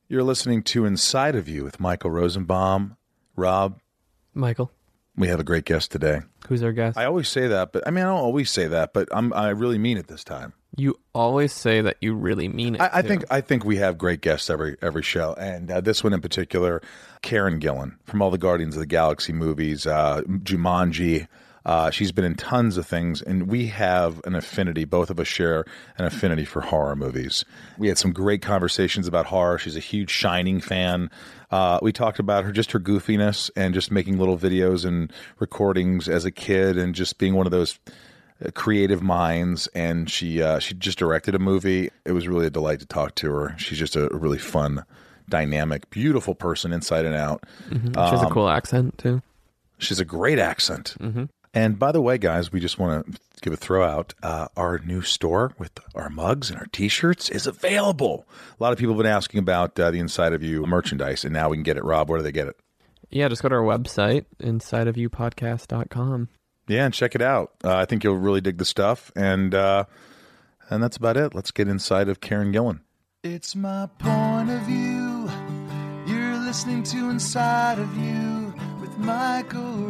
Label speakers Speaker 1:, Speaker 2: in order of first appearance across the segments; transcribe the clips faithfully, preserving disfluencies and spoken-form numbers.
Speaker 1: You're listening to Inside of You with Michael Rosenbaum. Rob.
Speaker 2: Michael.
Speaker 1: We have a great guest today.
Speaker 2: Who's our guest?
Speaker 1: I always say that, but I mean, I don't always say that, but I'm, I really mean it this time.
Speaker 2: You always say that you really mean it.
Speaker 1: I, I
Speaker 2: too.
Speaker 1: think I think we have great guests every every show, and uh, this one in particular, Karen Gillan from all the Guardians of the Galaxy movies, uh, Jumanji. Uh, she's been in tons of things, and we have an affinity. Both of us share an affinity for horror movies. We had some great conversations about horror. She's a huge Shining fan. Uh, we talked about her, just her goofiness, and just making little videos and recordings as a kid, and just being one of those creative minds. And she uh, she just directed a movie. It was really a delight to talk to her. She's just a really fun, dynamic, beautiful person inside and out.
Speaker 2: Mm-hmm. She has
Speaker 1: Um,
Speaker 2: a cool accent too.
Speaker 1: She's a great accent.
Speaker 2: Mm-hmm.
Speaker 1: And by the way, guys, we just want to give a throw out. Uh, our new store with our mugs and our T-shirts is available. A lot of people have been asking about uh, the Inside of You merchandise, and now we can get it. Rob, where do they get it?
Speaker 2: Yeah, just go to our website, inside of you podcast dot com.
Speaker 1: Yeah, and check it out. Uh, I think you'll really dig the stuff. And uh, and that's about it. Let's get inside of Karen Gillan. It's my point of view. You're listening to Inside of You with Michael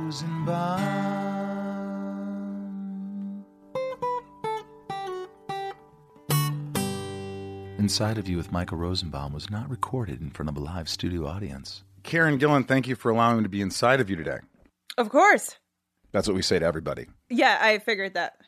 Speaker 1: Rosenbaum. Inside of You with Michael Rosenbaum was not recorded in front of a live studio audience. Karen Gillan, thank you for allowing me to be inside of you today.
Speaker 3: Of course.
Speaker 1: That's what we say to everybody.
Speaker 3: Yeah, I figured that.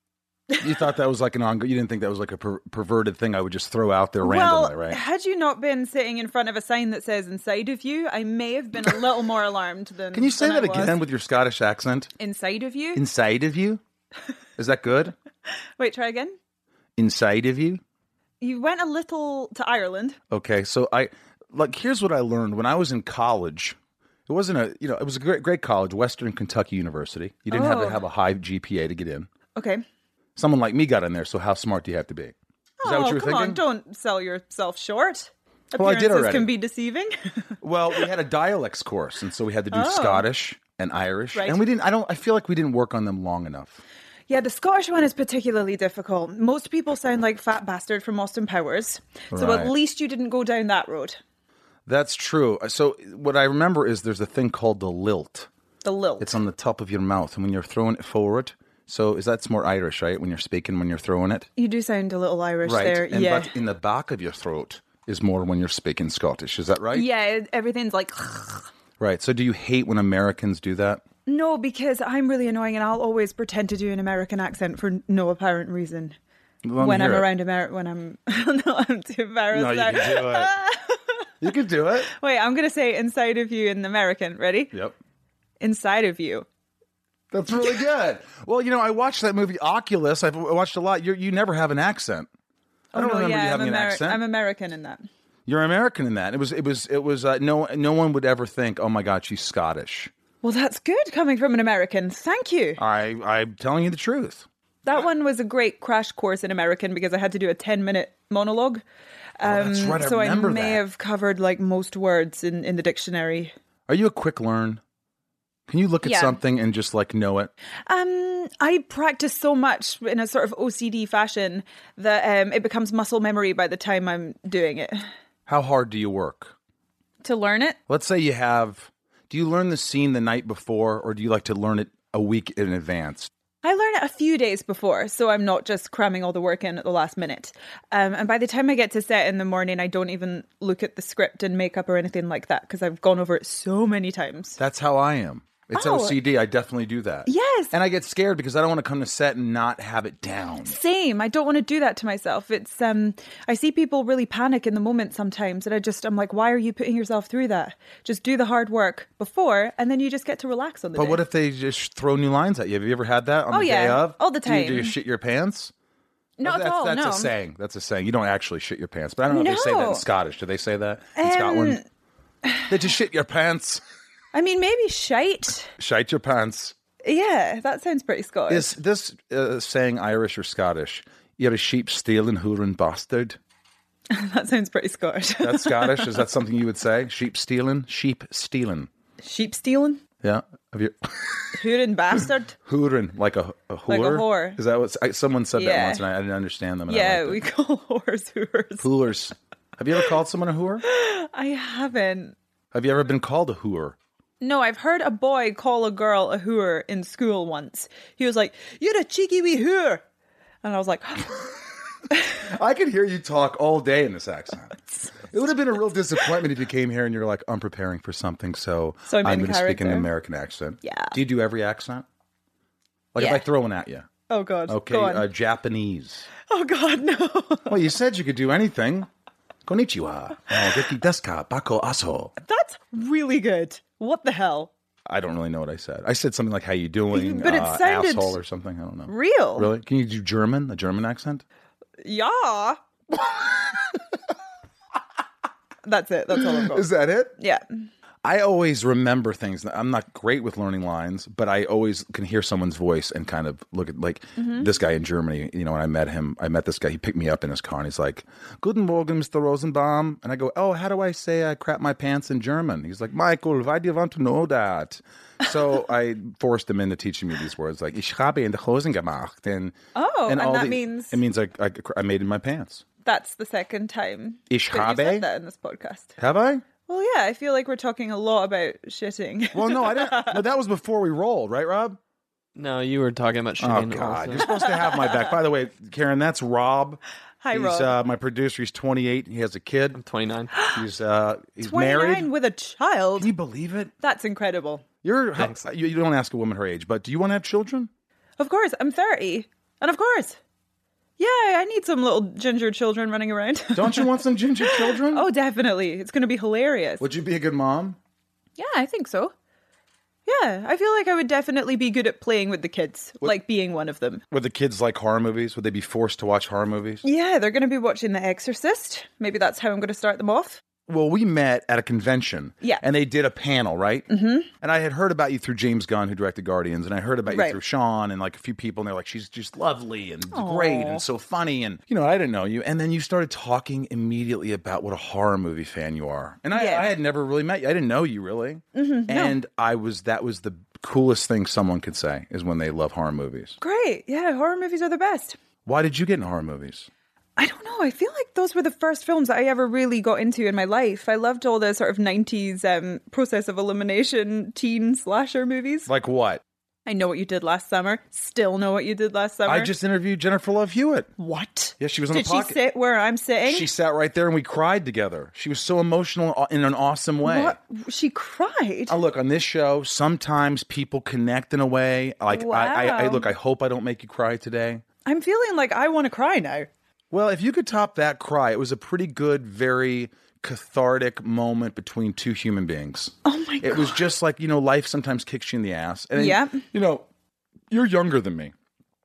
Speaker 1: You thought that was like an ongoing, you didn't think that was like a per- perverted thing I would just throw out there
Speaker 3: Well,
Speaker 1: randomly, right?
Speaker 3: had you not been sitting in front of a sign that says inside of you, I may have been a little more alarmed than
Speaker 1: Can you say
Speaker 3: than
Speaker 1: that
Speaker 3: I was.
Speaker 1: again with your Scottish accent?
Speaker 3: Inside of you?
Speaker 1: Inside of you? Is that good?
Speaker 3: Wait, try again.
Speaker 1: Inside of you?
Speaker 3: You went a little to Ireland.
Speaker 1: Okay, so I, like, here's what I learned when I was in college. It wasn't a, you know, it was a great, great college, Western Kentucky University. You didn't have to
Speaker 3: Oh.
Speaker 1: have a high G P A to get in.
Speaker 3: Okay.
Speaker 1: Someone like me got in there, so how smart do you have to be? Is
Speaker 3: oh,
Speaker 1: that what you were
Speaker 3: come
Speaker 1: thinking?
Speaker 3: on, don't sell yourself short.
Speaker 1: Well, I did
Speaker 3: Appearances
Speaker 1: already.
Speaker 3: can be deceiving.
Speaker 1: Well, we had a dialects course, and so we had to do
Speaker 3: Oh.
Speaker 1: Scottish and Irish,
Speaker 3: Right.
Speaker 1: and we didn't. I don't. I feel like we didn't work on them long enough.
Speaker 3: Yeah, the Scottish one is particularly difficult. Most people sound like Fat Bastard from Austin Powers. So
Speaker 1: Right.
Speaker 3: at least you didn't go down that road.
Speaker 1: That's true. So what I remember is there's a thing called the lilt.
Speaker 3: The lilt.
Speaker 1: It's on the top of your mouth, and when you're throwing it forward. So is that's more Irish, right? When you're speaking, when you're throwing it,
Speaker 3: You do sound a little Irish
Speaker 1: right?
Speaker 3: there.
Speaker 1: And
Speaker 3: yeah.
Speaker 1: but in the back of your throat is more when you're speaking Scottish. Is that right?
Speaker 3: Yeah, it- everything's like...
Speaker 1: Right. So do you hate when Americans do that?
Speaker 3: No, because I'm really annoying and I'll always pretend to do an American accent for no apparent reason.
Speaker 1: Let me
Speaker 3: when I'm
Speaker 1: hear it.
Speaker 3: around America, when I'm... no, I'm too embarrassed.
Speaker 1: No, you
Speaker 3: now.
Speaker 1: can do it. You can do it.
Speaker 3: Wait, I'm going to say inside of you in American. Ready?
Speaker 1: Yep.
Speaker 3: Inside of you.
Speaker 1: That's really good. Well, you know, I watched that movie Oculus. I've watched a lot. You you never have an accent. I don't
Speaker 3: oh, no,
Speaker 1: remember
Speaker 3: yeah,
Speaker 1: you having
Speaker 3: I'm
Speaker 1: an
Speaker 3: Ameri-
Speaker 1: accent.
Speaker 3: I'm American in that.
Speaker 1: You're American in that. It was it was it was uh, no no one would ever think, oh my God, she's Scottish.
Speaker 3: Well, that's good coming from an American. Thank you.
Speaker 1: I I'm telling you the truth.
Speaker 3: That one was a great crash course in American because I had to do a ten minute monologue. Um,
Speaker 1: that's right, I
Speaker 3: so I
Speaker 1: remember
Speaker 3: may
Speaker 1: that.
Speaker 3: have covered like most words in, in the dictionary.
Speaker 1: Are you a quick learn? Can you look at
Speaker 3: Yeah.
Speaker 1: something and just like know it?
Speaker 3: Um, I practice so much in a sort of O C D fashion that um, it becomes muscle memory by the time I'm doing it.
Speaker 1: How hard do you work?
Speaker 3: To learn it?
Speaker 1: Let's say you have. Do you learn the scene the night before, or do you like to learn it a week in advance?
Speaker 3: I learn it a few days before, so I'm not just cramming all the work in at the last minute. Um, and by the time I get to set in the morning, I don't even look at the script and makeup or anything like that because I've gone over it so many times.
Speaker 1: That's how I am. It's
Speaker 3: Oh.
Speaker 1: O C D. I definitely do that.
Speaker 3: Yes.
Speaker 1: And I get scared because I don't want to come to set and not have it down.
Speaker 3: Same. I don't want to do that to myself. It's um I see people really panic in the moment sometimes and I just I'm like, why are you putting yourself through that? Just do the hard work before and then you just get to relax on the
Speaker 1: But
Speaker 3: day.
Speaker 1: what if they just throw new lines at you? Have you ever had that on
Speaker 3: Oh,
Speaker 1: the
Speaker 3: yeah.
Speaker 1: day of?
Speaker 3: All the
Speaker 1: Do you, do you
Speaker 3: time.
Speaker 1: shit your pants?
Speaker 3: Not
Speaker 1: Oh,
Speaker 3: at
Speaker 1: that's,
Speaker 3: all,
Speaker 1: That's
Speaker 3: no.
Speaker 1: a saying. That's a saying. You don't actually shit your pants. But I don't know if they say that in
Speaker 3: No.
Speaker 1: Scottish. Do they say that in
Speaker 3: Um,
Speaker 1: Scotland? They just shit your pants.
Speaker 3: I mean, maybe shite.
Speaker 1: Shite your pants.
Speaker 3: Yeah, that sounds pretty Scottish.
Speaker 1: Is this uh, saying Irish or Scottish? You're a sheep stealing, hoorin' bastard.
Speaker 3: That sounds pretty Scottish.
Speaker 1: That's Scottish. Is that something you would say? Sheep stealing? Sheep stealing.
Speaker 3: Sheep stealing?
Speaker 1: Yeah. Have you
Speaker 3: Hoorin' bastard?
Speaker 1: hoorin' like a, a whore?
Speaker 3: Like a whore.
Speaker 1: Is that what I, someone said that
Speaker 3: Yeah.
Speaker 1: once and I, I didn't understand them. And I
Speaker 3: Yeah,
Speaker 1: liked
Speaker 3: we
Speaker 1: it.
Speaker 3: call whores hoors.
Speaker 1: Hoolers. Have you ever called someone a hooer?
Speaker 3: I haven't.
Speaker 1: Have you ever been called a hooer?
Speaker 3: No, I've heard a boy call a girl a hooer in school once. He was like, "You're a cheeky wee hooer." And I was like...
Speaker 1: I could hear you talk all day in this accent. It would have been a real disappointment if you came here and you're like, I'm preparing for something, so,
Speaker 3: so I'm,
Speaker 1: I'm
Speaker 3: going
Speaker 1: to speak in an American accent.
Speaker 3: Yeah.
Speaker 1: Do you do every accent? Like
Speaker 3: yeah.
Speaker 1: if I throw one at you.
Speaker 3: Oh, God.
Speaker 1: Okay,
Speaker 3: Go on.
Speaker 1: Uh, Japanese.
Speaker 3: Oh, God, no.
Speaker 1: Well, you said you could do anything. Konnichiwa. Oh, Geki desu ka? Bako aso.
Speaker 3: That's really good. What the hell?
Speaker 1: I don't really know what I said. I said something like, how you doing?
Speaker 3: But it
Speaker 1: uh,
Speaker 3: sounded
Speaker 1: asshole or something. I don't know.
Speaker 3: Real.
Speaker 1: Really? Can you do German? A German accent?
Speaker 3: Yeah. That's it. That's all I've got.
Speaker 1: Is that it?
Speaker 3: Yeah.
Speaker 1: I always remember things. I'm not great with learning lines, but I always can hear someone's voice and kind of look at, like, mm-hmm. this guy in Germany, you know, when I met him, I met this guy, he picked me up in his car and he's like, Guten Morgen, Mister Rosenbaum. And I go, oh, how do I say I crap my pants in German? He's like, Michael, why do you want to know that? So I forced him into teaching me these words, like, ich habe in the Hosen gemacht. And,
Speaker 3: oh, and, and that
Speaker 1: the,
Speaker 3: means?
Speaker 1: It means I, I, I made in my pants.
Speaker 3: That's the second time
Speaker 1: Ich
Speaker 3: that
Speaker 1: habe?
Speaker 3: you said that in this podcast.
Speaker 1: Have I?
Speaker 3: Well, yeah, I feel like we're talking a lot about shitting.
Speaker 1: Well, no, I didn't. No, that was before we rolled, right, Rob?
Speaker 2: No, you were talking about
Speaker 1: Oh,
Speaker 2: shitting.
Speaker 1: God.
Speaker 2: Also.
Speaker 1: You're supposed to have my back. By the way, Karen, that's Rob.
Speaker 3: Hi,
Speaker 1: he's,
Speaker 3: Rob.
Speaker 1: Uh, my producer. He's twenty-eight. He has a kid.
Speaker 2: I'm twenty-nine.
Speaker 1: He's uh, he's
Speaker 3: twenty-nine
Speaker 1: married.
Speaker 3: with a child.
Speaker 1: Can you believe it?
Speaker 3: That's incredible.
Speaker 1: You're
Speaker 2: Thanks.
Speaker 1: you, you don't ask a woman her age, but do you want to have children?
Speaker 3: Of course, I'm thirty. And of course, yeah, I need some little ginger children running around.
Speaker 1: Don't you want some ginger children?
Speaker 3: Oh, definitely. It's going to be hilarious.
Speaker 1: Would you be a good mom?
Speaker 3: Yeah, I think so. Yeah, I feel like I would definitely be good at playing with the kids,
Speaker 1: What-
Speaker 3: like being one of them.
Speaker 1: Would the kids like horror movies? Would they be forced to watch horror movies?
Speaker 3: Yeah, they're going to be watching The Exorcist. Maybe that's how I'm going to start them off.
Speaker 1: Well, we met at a convention.
Speaker 3: Yeah.
Speaker 1: And they did a panel, right? Mm-hmm. And I had heard about you through James Gunn, who directed Guardians, and I heard about you
Speaker 3: Right.
Speaker 1: through Sean and like a few people, and they're like, she's just lovely and
Speaker 3: Aw.
Speaker 1: great and so funny. And, you know, I didn't know you. And then you started talking immediately about what a horror movie fan you are. And I,
Speaker 3: Yeah.
Speaker 1: I had never really met you. I didn't know you really.
Speaker 3: Mm-hmm,
Speaker 1: and I was, that was the coolest thing someone could say is when they love horror movies.
Speaker 3: Great. Yeah, horror movies are the best.
Speaker 1: Why did you get in horror movies?
Speaker 3: I don't know. I feel like those were the first films that I ever really got into in my life. I loved all the sort of nineties um, process of elimination teen slasher movies.
Speaker 1: Like what?
Speaker 3: I Know What You Did Last Summer. Still Know What You Did Last Summer.
Speaker 1: I just interviewed Jennifer Love Hewitt.
Speaker 3: What?
Speaker 1: Yeah, she was on
Speaker 3: Did
Speaker 1: the
Speaker 3: she
Speaker 1: pocket.
Speaker 3: sit where I'm sitting?
Speaker 1: She sat right there and we cried together. She was so emotional in an awesome way.
Speaker 3: What? She cried?
Speaker 1: Uh, look, on this show, sometimes people connect in a way. Like, I, I, I
Speaker 3: Wow.
Speaker 1: look, I hope I don't make you cry today.
Speaker 3: I'm feeling like I want to cry now.
Speaker 1: Well, if you could top that cry, it was a pretty good, very cathartic moment between two human beings.
Speaker 3: Oh my God.
Speaker 1: It was just like, you know, life sometimes kicks you in the ass. And,
Speaker 3: Yeah.
Speaker 1: you know, you're younger than me.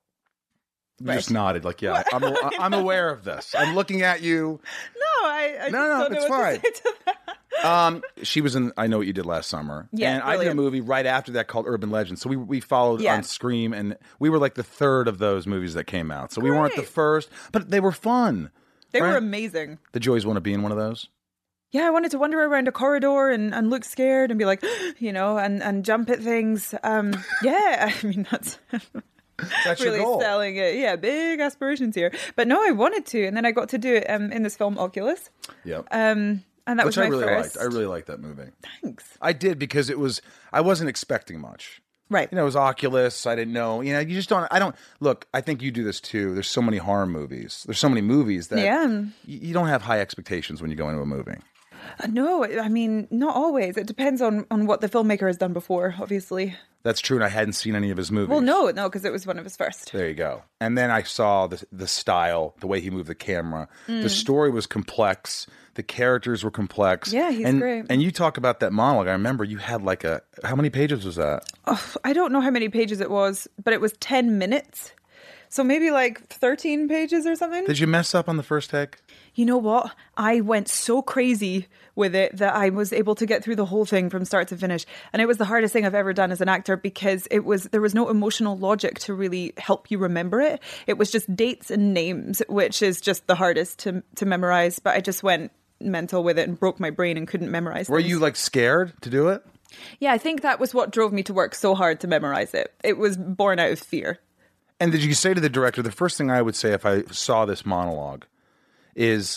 Speaker 1: You
Speaker 3: Right.
Speaker 1: just nodded like, yeah, I'm, I'm aware of this. I'm looking at you.
Speaker 3: No, I, I
Speaker 1: No,
Speaker 3: just
Speaker 1: no,
Speaker 3: don't know
Speaker 1: it's
Speaker 3: what
Speaker 1: fine.
Speaker 3: to say to that.
Speaker 1: Um, she was in I Know What You Did Last Summer.
Speaker 3: Yeah,
Speaker 1: and I did a
Speaker 3: brilliant.
Speaker 1: movie right after that called Urban Legend. So we we followed
Speaker 3: Yeah.
Speaker 1: on Scream, and we were like the third of those movies that came out. So we weren't the
Speaker 3: Great.
Speaker 1: first, but they were fun.
Speaker 3: They
Speaker 1: right?
Speaker 3: were amazing.
Speaker 1: Did you always want to be in one of those?
Speaker 3: Yeah, I wanted to wander around a corridor and, and look scared and be like, you know, and, and jump at things. Um, yeah, I mean, that's
Speaker 1: That's
Speaker 3: really
Speaker 1: your goal.
Speaker 3: selling it. Yeah, big aspirations here. But no, I wanted to. And then I got to do it um, in this film, Oculus.
Speaker 1: Yep.
Speaker 3: Um, and that
Speaker 1: Which
Speaker 3: was my
Speaker 1: I really
Speaker 3: first.
Speaker 1: liked. I really liked that movie.
Speaker 3: Thanks.
Speaker 1: I did because it was. I wasn't expecting much.
Speaker 3: Right.
Speaker 1: You know, it was Oculus. I didn't know. You know, you just don't. I don't look. I think you do this too. There's so many horror movies. There's so many movies that
Speaker 3: Yeah.
Speaker 1: you, you don't have high expectations when you go into a movie.
Speaker 3: Uh, no, I mean, not always. It depends on, on what the filmmaker has done before, obviously.
Speaker 1: That's true, and I hadn't seen any of his movies.
Speaker 3: Well, no, no, because it was one of his first.
Speaker 1: There you go. And then I saw the the style, the way he moved the camera.
Speaker 3: Mm.
Speaker 1: The story was complex. The characters were complex.
Speaker 3: Yeah, he's
Speaker 1: and,
Speaker 3: great.
Speaker 1: And you talk about that monologue. I remember you had like a. How many pages was that?
Speaker 3: Oh, I don't know how many pages it was, but it was ten minutes. So maybe like thirteen pages or something.
Speaker 1: Did you mess up on the first take?
Speaker 3: You know what? I went so crazy with it that I was able to get through the whole thing from start to finish. And it was the hardest thing I've ever done as an actor because it was there was no emotional logic to really help you remember it. It was just dates and names, which is just the hardest to to memorize. But I just went mental with it and broke my brain and couldn't memorize
Speaker 1: Were
Speaker 3: things.
Speaker 1: you like scared to do it?
Speaker 3: Yeah, I think that was what drove me to work so hard to memorize it. It was born out of fear.
Speaker 1: And did you say to the director, the first thing I would say if I saw this monologue is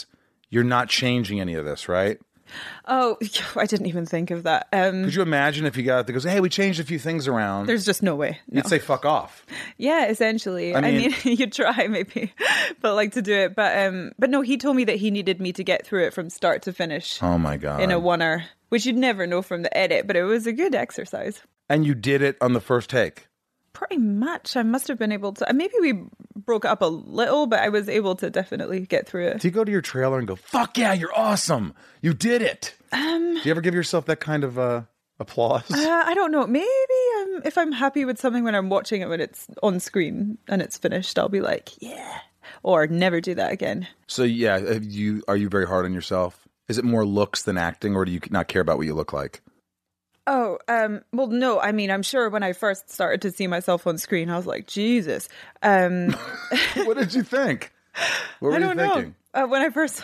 Speaker 1: you're not changing any of this, right?
Speaker 3: Oh, I didn't even think of that. Um,
Speaker 1: Could you imagine if you got that goes, hey, we changed a few things around?
Speaker 3: there's just no way. No.
Speaker 1: You'd say fuck off.
Speaker 3: Yeah, essentially.
Speaker 1: I
Speaker 3: I
Speaker 1: mean-
Speaker 3: mean, you'd try maybe, but like to do it. But um, but no, he told me that he needed me to get through it from start to finish
Speaker 1: Oh my God.
Speaker 3: in a one-hour, which you'd never know from the edit. But it was a good exercise.
Speaker 1: And you did it on the first take.
Speaker 3: Pretty much. I must have been able to. Maybe we broke up a little, but I was able to definitely get through it.
Speaker 1: Do you go to your trailer and go, fuck yeah, you're awesome. You did it. Um, Do you ever give yourself that kind of uh, applause?
Speaker 3: Uh, I don't know. Maybe um, if I'm happy with something when I'm watching it when it's on screen and it's finished, I'll be like, yeah. Or never do that again.
Speaker 1: So yeah, have you are you very hard on yourself? Is it more looks than acting, or do you not care about what you look like?
Speaker 3: Oh, um, well, no. I mean, I'm sure when I first started to see myself on screen, I was like, Jesus. Um,
Speaker 1: What did you think? What were
Speaker 3: I
Speaker 1: you
Speaker 3: don't
Speaker 1: thinking?
Speaker 3: know. Uh, when I first,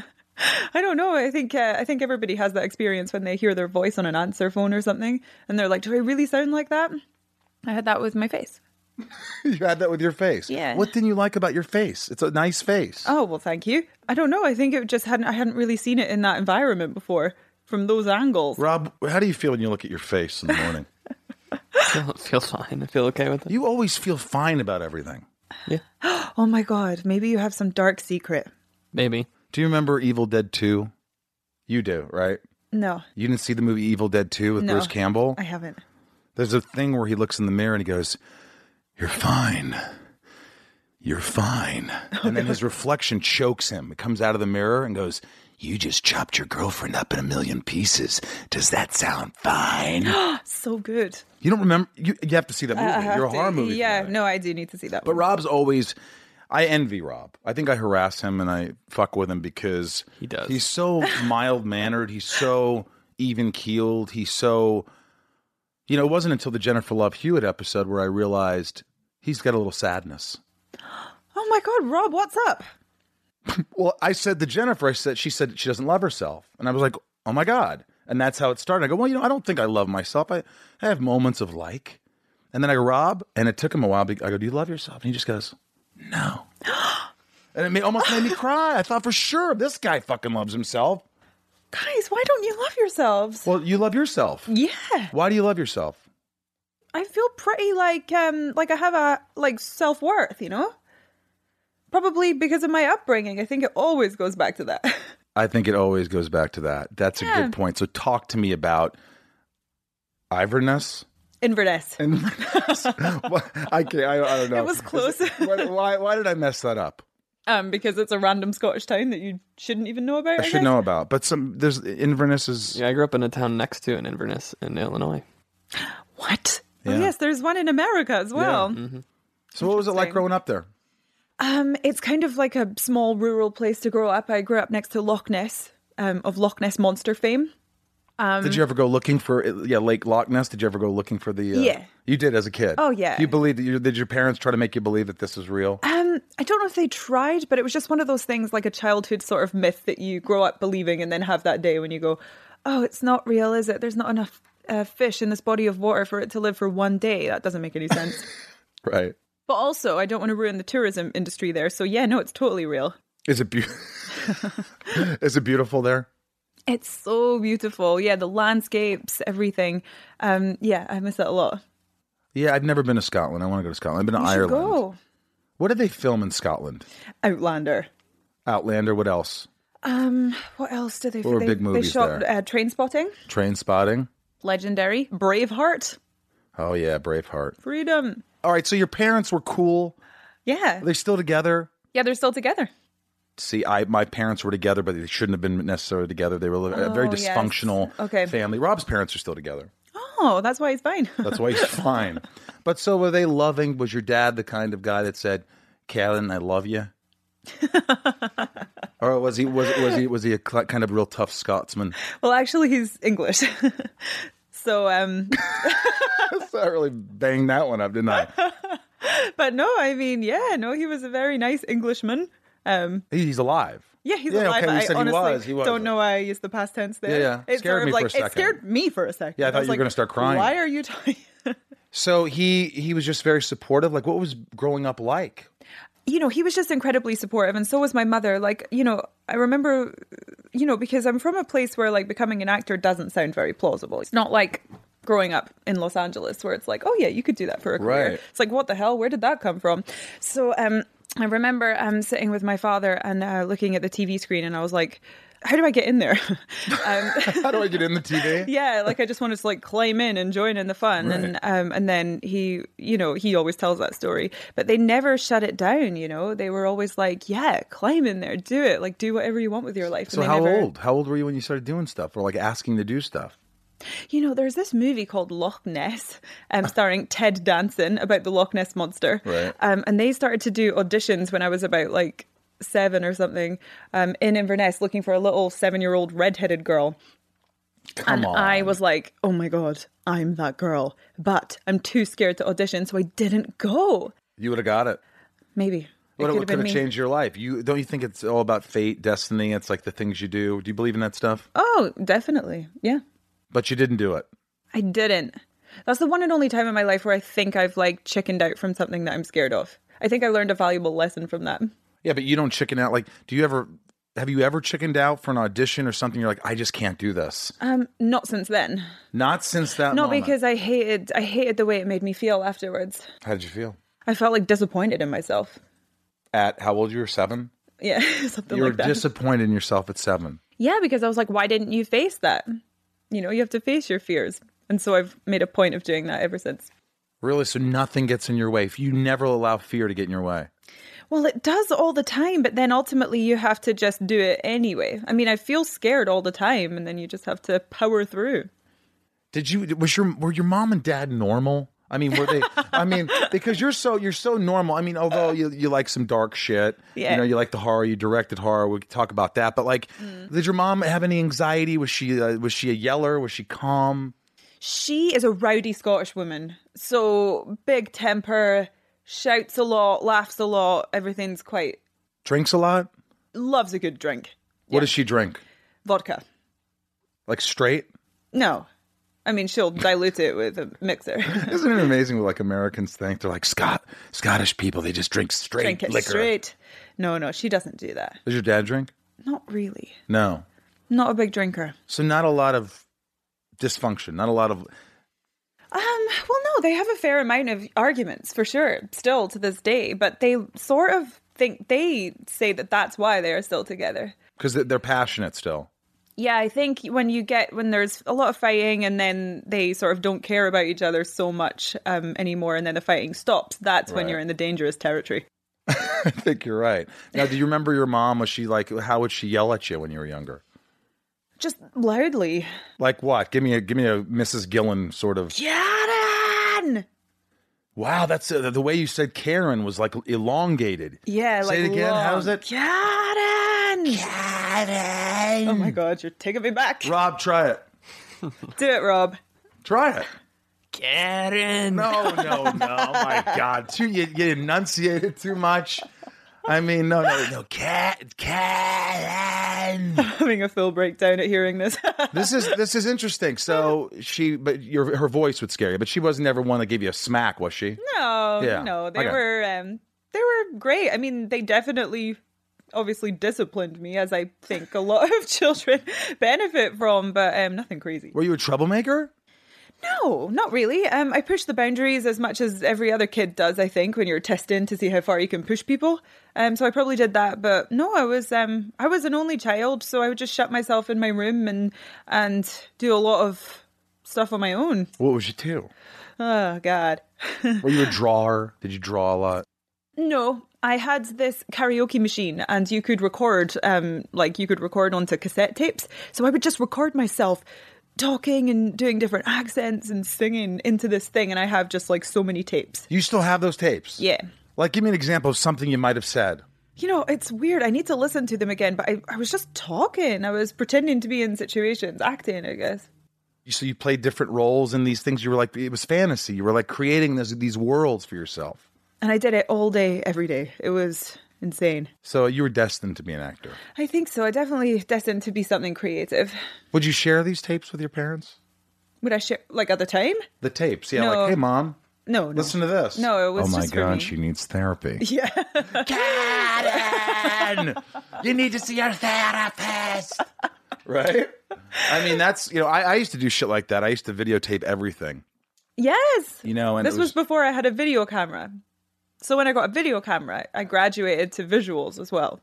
Speaker 3: I don't know. I think uh, I think everybody has that experience when they hear their voice on an answer phone or something, and they're like, "Do I really sound like that?" I had that with my face.
Speaker 1: You had that with your face.
Speaker 3: Yeah.
Speaker 1: What didn't you like about your face? It's a nice face.
Speaker 3: Oh well, thank you. I don't know. I think it just hadn't. I hadn't really seen it in that environment before from those angles.
Speaker 1: Rob, how do you feel when you look at your face in the morning?
Speaker 2: feel, feel fine. I feel okay with it.
Speaker 1: You always feel fine about everything.
Speaker 2: Yeah,
Speaker 3: Oh my god, maybe you have some dark secret.
Speaker 2: maybe.
Speaker 1: Do you remember Evil Dead two? You do, right?
Speaker 3: No,
Speaker 1: You didn't see the movie Evil Dead two with
Speaker 3: No.
Speaker 1: Bruce Campbell?
Speaker 3: I haven't.
Speaker 1: There's a thing where he looks in the mirror and he goes, "You're fine. You're fine." And then his reflection chokes him. It comes out of the mirror and goes, "You just chopped your girlfriend up in a million pieces. Does that sound fine?"
Speaker 3: So good.
Speaker 1: You don't remember? You, you have to see that movie.
Speaker 3: I have
Speaker 1: You're a
Speaker 3: to-
Speaker 1: horror movie.
Speaker 3: Yeah,
Speaker 1: fanatic.
Speaker 3: no, I do need to see that.
Speaker 1: But
Speaker 3: one.
Speaker 1: Rob's always, I envy Rob. I think I harass him and I fuck with him because
Speaker 2: He does.
Speaker 1: He's so mild mannered. He's so even keeled. He's so, you know, it wasn't until the Jennifer Love Hewitt episode where I realized he's got a little sadness.
Speaker 3: Oh my god, Rob, what's up?
Speaker 1: Well, I said to Jennifer, I said, she said she doesn't love herself. And I was like, oh my God. And that's how it started. I go, well, you know, I don't think I love myself. I, I have moments of like. And then I go, Rob, and it took him a while. I go, do you love yourself? And he just goes, no. And it made, almost made me cry. I thought for sure this guy fucking loves himself.
Speaker 3: Guys, why don't you love yourselves?
Speaker 1: Well, you love yourself.
Speaker 3: Yeah.
Speaker 1: Why do you love yourself?
Speaker 3: I feel pretty like um like I have a like self-worth, you know? Probably because of my upbringing. I think it always goes back to that.
Speaker 1: I think it always goes back to that. That's a
Speaker 3: Yeah.
Speaker 1: good point. So talk to me about Iverness.
Speaker 3: Inverness.
Speaker 1: What- I can't. I, I don't know.
Speaker 3: It was close.
Speaker 1: Why, why? Why did I mess that up?
Speaker 3: Um, because it's a random Scottish town that you shouldn't even know about.
Speaker 1: I
Speaker 3: I,
Speaker 1: should
Speaker 3: guess.
Speaker 1: know about. But some there's Inverness is.
Speaker 2: Yeah, I grew up in a town next to in Inverness in Illinois.
Speaker 3: What?
Speaker 1: Yeah.
Speaker 3: Oh, yes, there's one in America as well.
Speaker 1: So what was it like
Speaker 3: Interesting.
Speaker 1: growing up there?
Speaker 3: Um, it's kind of like a small rural place to grow up. I grew up next to Loch Ness, um, of Loch Ness monster fame.
Speaker 1: Did you ever go looking for yeah Lake Loch Ness? Did you ever go looking for the? Uh,
Speaker 3: Yeah.
Speaker 1: You did as a kid.
Speaker 3: Oh, yeah.
Speaker 1: You believed that? You, did your parents try to make you believe that this was real?
Speaker 3: Um, I don't know if they tried, but it was just one of those things like a childhood sort of myth that you grow up believing and then have that day when you go, oh, it's not real, is it? There's not enough uh, fish in this body of water for it to live for one day. That doesn't make any sense.
Speaker 1: Right.
Speaker 3: But also, I don't want to ruin the tourism industry there. So yeah, no, it's totally real.
Speaker 1: Is it beautiful? Is it beautiful there?
Speaker 3: It's so beautiful. Yeah, the landscapes, everything. Um, yeah, I miss it a lot.
Speaker 1: Yeah, I've never been to Scotland. I want to go to Scotland. I've been to
Speaker 3: You should
Speaker 1: Ireland.
Speaker 3: go.
Speaker 1: What did they film in Scotland?
Speaker 3: Outlander.
Speaker 1: Outlander. What else?
Speaker 3: Um, what else did they?
Speaker 1: What were
Speaker 3: they,
Speaker 1: big
Speaker 3: they
Speaker 1: movies
Speaker 3: shot
Speaker 1: there?
Speaker 3: uh, Train Spotting,
Speaker 1: Train Spotting.
Speaker 3: legendary. Braveheart,
Speaker 1: Oh yeah, Braveheart.
Speaker 3: Freedom.
Speaker 1: All right, so your parents were cool.
Speaker 3: Yeah,
Speaker 1: Are they still together?
Speaker 3: yeah, they're still together.
Speaker 1: See, I my parents were together, but they shouldn't have been necessarily together. They were a very
Speaker 3: Oh, yes.
Speaker 1: dysfunctional
Speaker 3: Okay.
Speaker 1: family. Rob's parents are still together.
Speaker 3: Oh, that's why he's fine.
Speaker 1: That's why he's fine. But so were they loving? Was your dad the kind of guy that said, "Callan, I love you"? Or was he was was he was he a cl- kind of real tough Scotsman?
Speaker 3: Well, actually, he's English. So, um,
Speaker 1: So I really banged that one up, didn't I?
Speaker 3: but no, I mean, yeah, no, he was a very nice Englishman. Um,
Speaker 1: He's alive.
Speaker 3: yeah, he's
Speaker 1: Yeah,
Speaker 3: alive.
Speaker 1: okay, we
Speaker 3: I
Speaker 1: said he
Speaker 3: honestly
Speaker 1: was, he was.
Speaker 3: don't know why I used the past tense there.
Speaker 1: Yeah, yeah.
Speaker 3: It
Speaker 1: Scared
Speaker 3: sort of
Speaker 1: me for
Speaker 3: like,
Speaker 1: a second.
Speaker 3: It scared me for a second.
Speaker 1: Yeah, I thought
Speaker 3: was
Speaker 1: you were
Speaker 3: like,
Speaker 1: gonna start crying.
Speaker 3: Why are you talking?
Speaker 1: So he he was just very supportive. Like, what was growing up like?
Speaker 3: you know, he was just incredibly supportive, and so was my mother. Like, you know, I remember, you know, because I'm from a place where like becoming an actor doesn't sound very plausible. It's not like growing up in Los Angeles where it's like, oh yeah, you could do that for a career.
Speaker 1: Right.
Speaker 3: It's like, what the hell? Where did that come from? So um, I remember um, sitting with my father and uh, looking at the T V screen, and I was like, how do I get in there? um,
Speaker 1: How do I get in the T V?
Speaker 3: yeah, like I just wanted to like climb in and join in the fun.
Speaker 1: Right.
Speaker 3: And um, and then he, you know, he always tells that story, but they never shut it down. You know, they were always like, yeah, climb in there, do it, like do whatever you want with your life.
Speaker 1: So
Speaker 3: and they
Speaker 1: how
Speaker 3: never...
Speaker 1: old? How old were you when you started doing stuff or like asking to do stuff?
Speaker 3: You know, there's this movie called Loch Ness, um, starring Ted Danson about the Loch Ness monster.
Speaker 1: Right.
Speaker 3: Um, and they started to do auditions when I was about like seven or something, um, in Inverness, looking for a little seven-year-old redheaded girl.
Speaker 1: Come
Speaker 3: and
Speaker 1: on.
Speaker 3: I was like, oh my God, I'm that girl. But I'm too scared to audition, so I didn't go.
Speaker 1: You would have got it.
Speaker 3: Maybe. It
Speaker 1: What
Speaker 3: could
Speaker 1: could
Speaker 3: have been
Speaker 1: have
Speaker 3: me.
Speaker 1: changed your life? You don't you think it's all about fate, destiny? It's like the things you do. Do you believe in that stuff?
Speaker 3: Oh, definitely. Yeah.
Speaker 1: But you didn't do it.
Speaker 3: I didn't. That's the one and only time in my life where I think I've like chickened out from something that I'm scared of. I think I learned a valuable lesson from that.
Speaker 1: Yeah, but you don't chicken out. Like, do you ever? Have you ever chickened out for an audition or something? You're like, I just can't do this.
Speaker 3: Um, not since then.
Speaker 1: Not since that.
Speaker 3: Not
Speaker 1: moment.
Speaker 3: because I hated I hated the way it made me feel afterwards.
Speaker 1: How did you feel?
Speaker 3: I felt like disappointed in myself.
Speaker 1: At how old you were? Seven.
Speaker 3: Yeah, something
Speaker 1: You were
Speaker 3: like that.
Speaker 1: disappointed in yourself at seven.
Speaker 3: Yeah, because I was like, why didn't you face that? You know, you have to face your fears. And so I've made a point of doing that ever since.
Speaker 1: Really? So nothing gets in your way. If you never allow fear to get in your way.
Speaker 3: Well, it does all the time, but then ultimately you have to just do it anyway. I mean, I feel scared all the time, and then you just have to power through.
Speaker 1: Did you? Was your were your mom and dad normal? I mean, were they? I mean, because you're so you're so normal. I mean, although you you like some dark shit,
Speaker 3: Yeah.
Speaker 1: you know, you like the horror, you directed horror. We could talk about that. But like,
Speaker 3: Mm.
Speaker 1: did your mom have any anxiety? Was she uh, was she a yeller? Was she calm?
Speaker 3: She is a rowdy Scottish woman. So big temper, shouts a lot, laughs a lot. Everything's quite...
Speaker 1: Drinks a lot.
Speaker 3: Loves a good drink.
Speaker 1: What does she drink?
Speaker 3: Vodka.
Speaker 1: Like straight?
Speaker 3: No. I mean, she'll dilute it with a mixer.
Speaker 1: Isn't it amazing what like Americans think? They're like Scot Scottish people. They just drink straight
Speaker 3: Drink it
Speaker 1: liquor.
Speaker 3: straight. No, no, she doesn't do that.
Speaker 1: Does your dad drink?
Speaker 3: Not really.
Speaker 1: No.
Speaker 3: Not a big drinker.
Speaker 1: So not a lot of dysfunction. Not a lot of.
Speaker 3: Um, well, no, they have a fair amount of arguments for sure, still to this day, but they sort of think, they say that that's why they are still together.
Speaker 1: Because they're passionate still.
Speaker 3: Yeah, I think when you get, when there's a lot of fighting and then they sort of don't care about each other so much um, anymore and then the fighting stops, that's when
Speaker 1: Right.
Speaker 3: you're in the dangerous territory.
Speaker 1: I think you're right. Now, do you remember your mom? Was she like, how would she yell at you when you were younger?
Speaker 3: Just loudly.
Speaker 1: Like what? Give me a give me a Missus Gillen sort of.
Speaker 3: Karen!
Speaker 1: Wow, that's uh, the way you said Karen was like elongated.
Speaker 3: Yeah,
Speaker 1: Say
Speaker 3: like
Speaker 1: it again.
Speaker 3: long.
Speaker 1: How's it?
Speaker 3: Karen!
Speaker 1: Karen.
Speaker 3: Oh my God, you're taking me back.
Speaker 1: Rob, try it.
Speaker 3: Do it, Rob.
Speaker 1: Try it.
Speaker 2: Karen.
Speaker 1: No, no, no. Oh my God. Too you, you enunciated too much. I mean, no, no, no. Cat, Karen.
Speaker 3: Having a full breakdown at hearing this.
Speaker 1: This is this is interesting. So she, but your her voice would scare you. But she wasn't never one to give you a smack, was she?
Speaker 3: No,
Speaker 1: Yeah,
Speaker 3: no, they
Speaker 1: okay.
Speaker 3: were um, they were great. I mean, they definitely, obviously, disciplined me, as I think a lot of children benefit from, but um, nothing crazy.
Speaker 1: Were you a troublemaker?
Speaker 3: No, not really. Um, I push the boundaries as much as every other kid does, I think, when you're testing to see how far you can push people. Um, so I probably did that, but no, I was um, I was an only child, so I would just shut myself in my room and and do a lot of stuff on my own.
Speaker 1: What was you do?
Speaker 3: Oh God.
Speaker 1: Were you a drawer? Did you draw a lot?
Speaker 3: No, I had this karaoke machine and you could record, um, like you could record onto cassette tapes. So I would just record myself talking and doing different accents and singing into this thing. And I have just like so many tapes.
Speaker 1: You still have those tapes?
Speaker 3: Yeah.
Speaker 1: Like, give me an example of something you might have said.
Speaker 3: You know, it's weird. I need to listen to them again, but I, I was just talking. I was pretending to be in situations, acting, I guess.
Speaker 1: So you played different roles in these things. You were like, it was fantasy. You were like creating this, these worlds for yourself.
Speaker 3: And I did it all day, every day. It was insane.
Speaker 1: So you were destined to be an actor.
Speaker 3: I think so. I definitely destined to be something creative.
Speaker 1: Would you share these tapes with your parents?
Speaker 3: Would I share, like at the time?
Speaker 1: The tapes, yeah.
Speaker 3: No.
Speaker 1: Like, hey, mom,
Speaker 3: No, no.
Speaker 1: Listen to this.
Speaker 3: No, it was
Speaker 1: Oh my
Speaker 3: just for
Speaker 1: God,
Speaker 3: me.
Speaker 1: she needs therapy.
Speaker 3: Yeah.
Speaker 1: Karen! You need to see your therapist. Right? I mean, that's, you know, I, I used to do shit like that. I used to videotape everything.
Speaker 3: Yes.
Speaker 1: You know, and
Speaker 3: this
Speaker 1: it
Speaker 3: was...
Speaker 1: was
Speaker 3: before I had a video camera. So when I got a video camera, I graduated to visuals as well.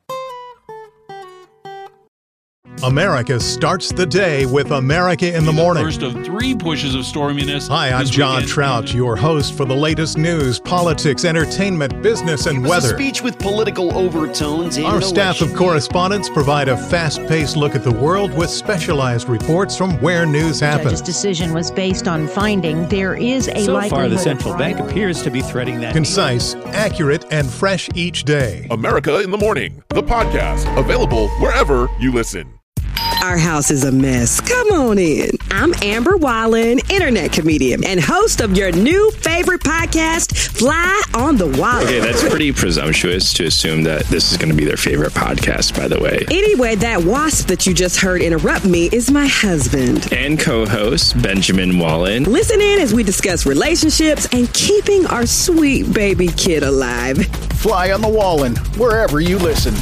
Speaker 4: America starts the day with America in the Morning.
Speaker 5: First of three pushes of storminess.
Speaker 4: Hi, I'm
Speaker 5: this
Speaker 4: John
Speaker 5: weekend.
Speaker 4: Trout, your host for the latest news, politics, entertainment, business, and
Speaker 6: It was
Speaker 4: weather.
Speaker 6: a speech with political overtones. And
Speaker 4: Our
Speaker 6: no
Speaker 4: staff of
Speaker 6: election.
Speaker 4: correspondents provide a fast-paced look at the world with specialized reports from where news
Speaker 7: The judge's
Speaker 4: happens.
Speaker 7: decision was based on finding there is a
Speaker 8: So
Speaker 7: likelihood
Speaker 8: far, the
Speaker 7: of
Speaker 8: central
Speaker 7: fraud.
Speaker 8: bank appears to be threading that.
Speaker 4: Concise, accurate, and fresh each day.
Speaker 9: America in the Morning, the podcast, available wherever you listen.
Speaker 10: Our house is a mess. Come on in. I'm Amber Wallen, internet comedian and host of your new favorite podcast, Fly on the Wall.
Speaker 11: Okay, that's pretty presumptuous to assume that this is going to be their favorite podcast, by the way.
Speaker 10: Anyway, that wasp that you just heard interrupt me is my husband.
Speaker 11: And co-host Benjamin Wallen.
Speaker 10: Listen in as we discuss relationships and keeping our sweet baby kid alive.
Speaker 12: Fly on the Wallen, wherever you listen.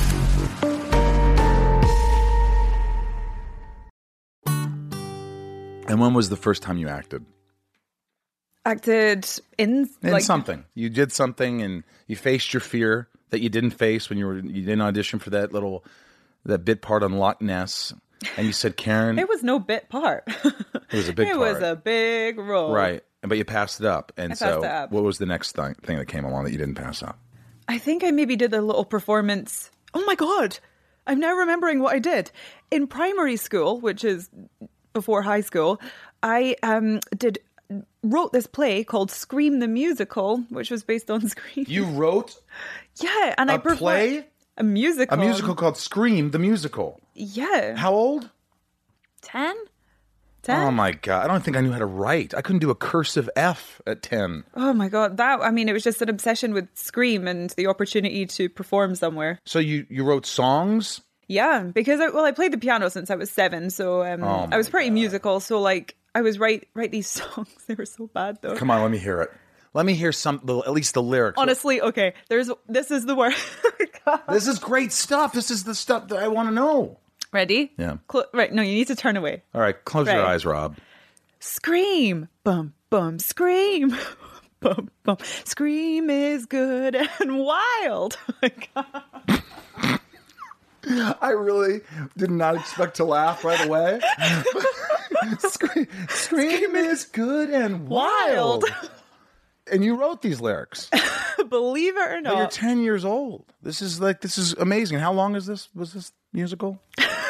Speaker 1: And when was the first time you acted?
Speaker 3: Acted in,
Speaker 1: In
Speaker 3: like
Speaker 1: something. You did something and you faced your fear that you didn't face when you were you didn't audition for that little that bit part on Loch Ness. And you said, Karen,
Speaker 3: It was no bit part.
Speaker 1: it was a big
Speaker 3: it
Speaker 1: part.
Speaker 3: was a big role.
Speaker 1: Right. But you passed it up. And
Speaker 3: I
Speaker 1: so
Speaker 3: passed it up.
Speaker 1: what was the next thing, thing that came along that you didn't pass up?
Speaker 3: I think I maybe did a little performance. Oh my God. I'm now remembering what I did. In primary school, which is before high school, I um, did wrote this play called Scream the Musical, which was based on Scream.
Speaker 1: You wrote
Speaker 3: Yeah, and
Speaker 1: a
Speaker 3: I performed
Speaker 1: play?
Speaker 3: a musical.
Speaker 1: A musical called Scream the Musical.
Speaker 3: Yeah.
Speaker 1: How old?
Speaker 3: ten? ten?
Speaker 1: Oh my God. I don't think I knew how to write. I couldn't do a cursive F at ten.
Speaker 3: Oh my God. That, I mean, it was just an obsession with Scream and the opportunity to perform somewhere.
Speaker 1: So you, you wrote songs?
Speaker 3: Yeah, because I, well, I played the piano since I was seven, so um,
Speaker 1: Oh
Speaker 3: I was
Speaker 1: my
Speaker 3: pretty
Speaker 1: God.
Speaker 3: musical. So like, I was write write these songs. They were so bad though.
Speaker 1: Come on, let me hear it. Let me hear some, the- at least the lyrics.
Speaker 3: Honestly, okay. There's this is the word.
Speaker 1: This is great stuff. This is the stuff that I want to know.
Speaker 3: Ready?
Speaker 1: Yeah.
Speaker 3: Cl- right. No, you need to turn away.
Speaker 1: All right, close your
Speaker 3: Right.
Speaker 1: eyes, Rob.
Speaker 3: Scream, bum bum, scream, bum bum. Scream is good and wild. Oh my God.
Speaker 1: I really did not expect to laugh right away. Scream, Scream is good and wild.
Speaker 3: Wild.
Speaker 1: And you wrote these lyrics.
Speaker 3: Believe it or
Speaker 1: But you're
Speaker 3: not.
Speaker 1: ten years old. This is like this is amazing. How long is this? Was this musical?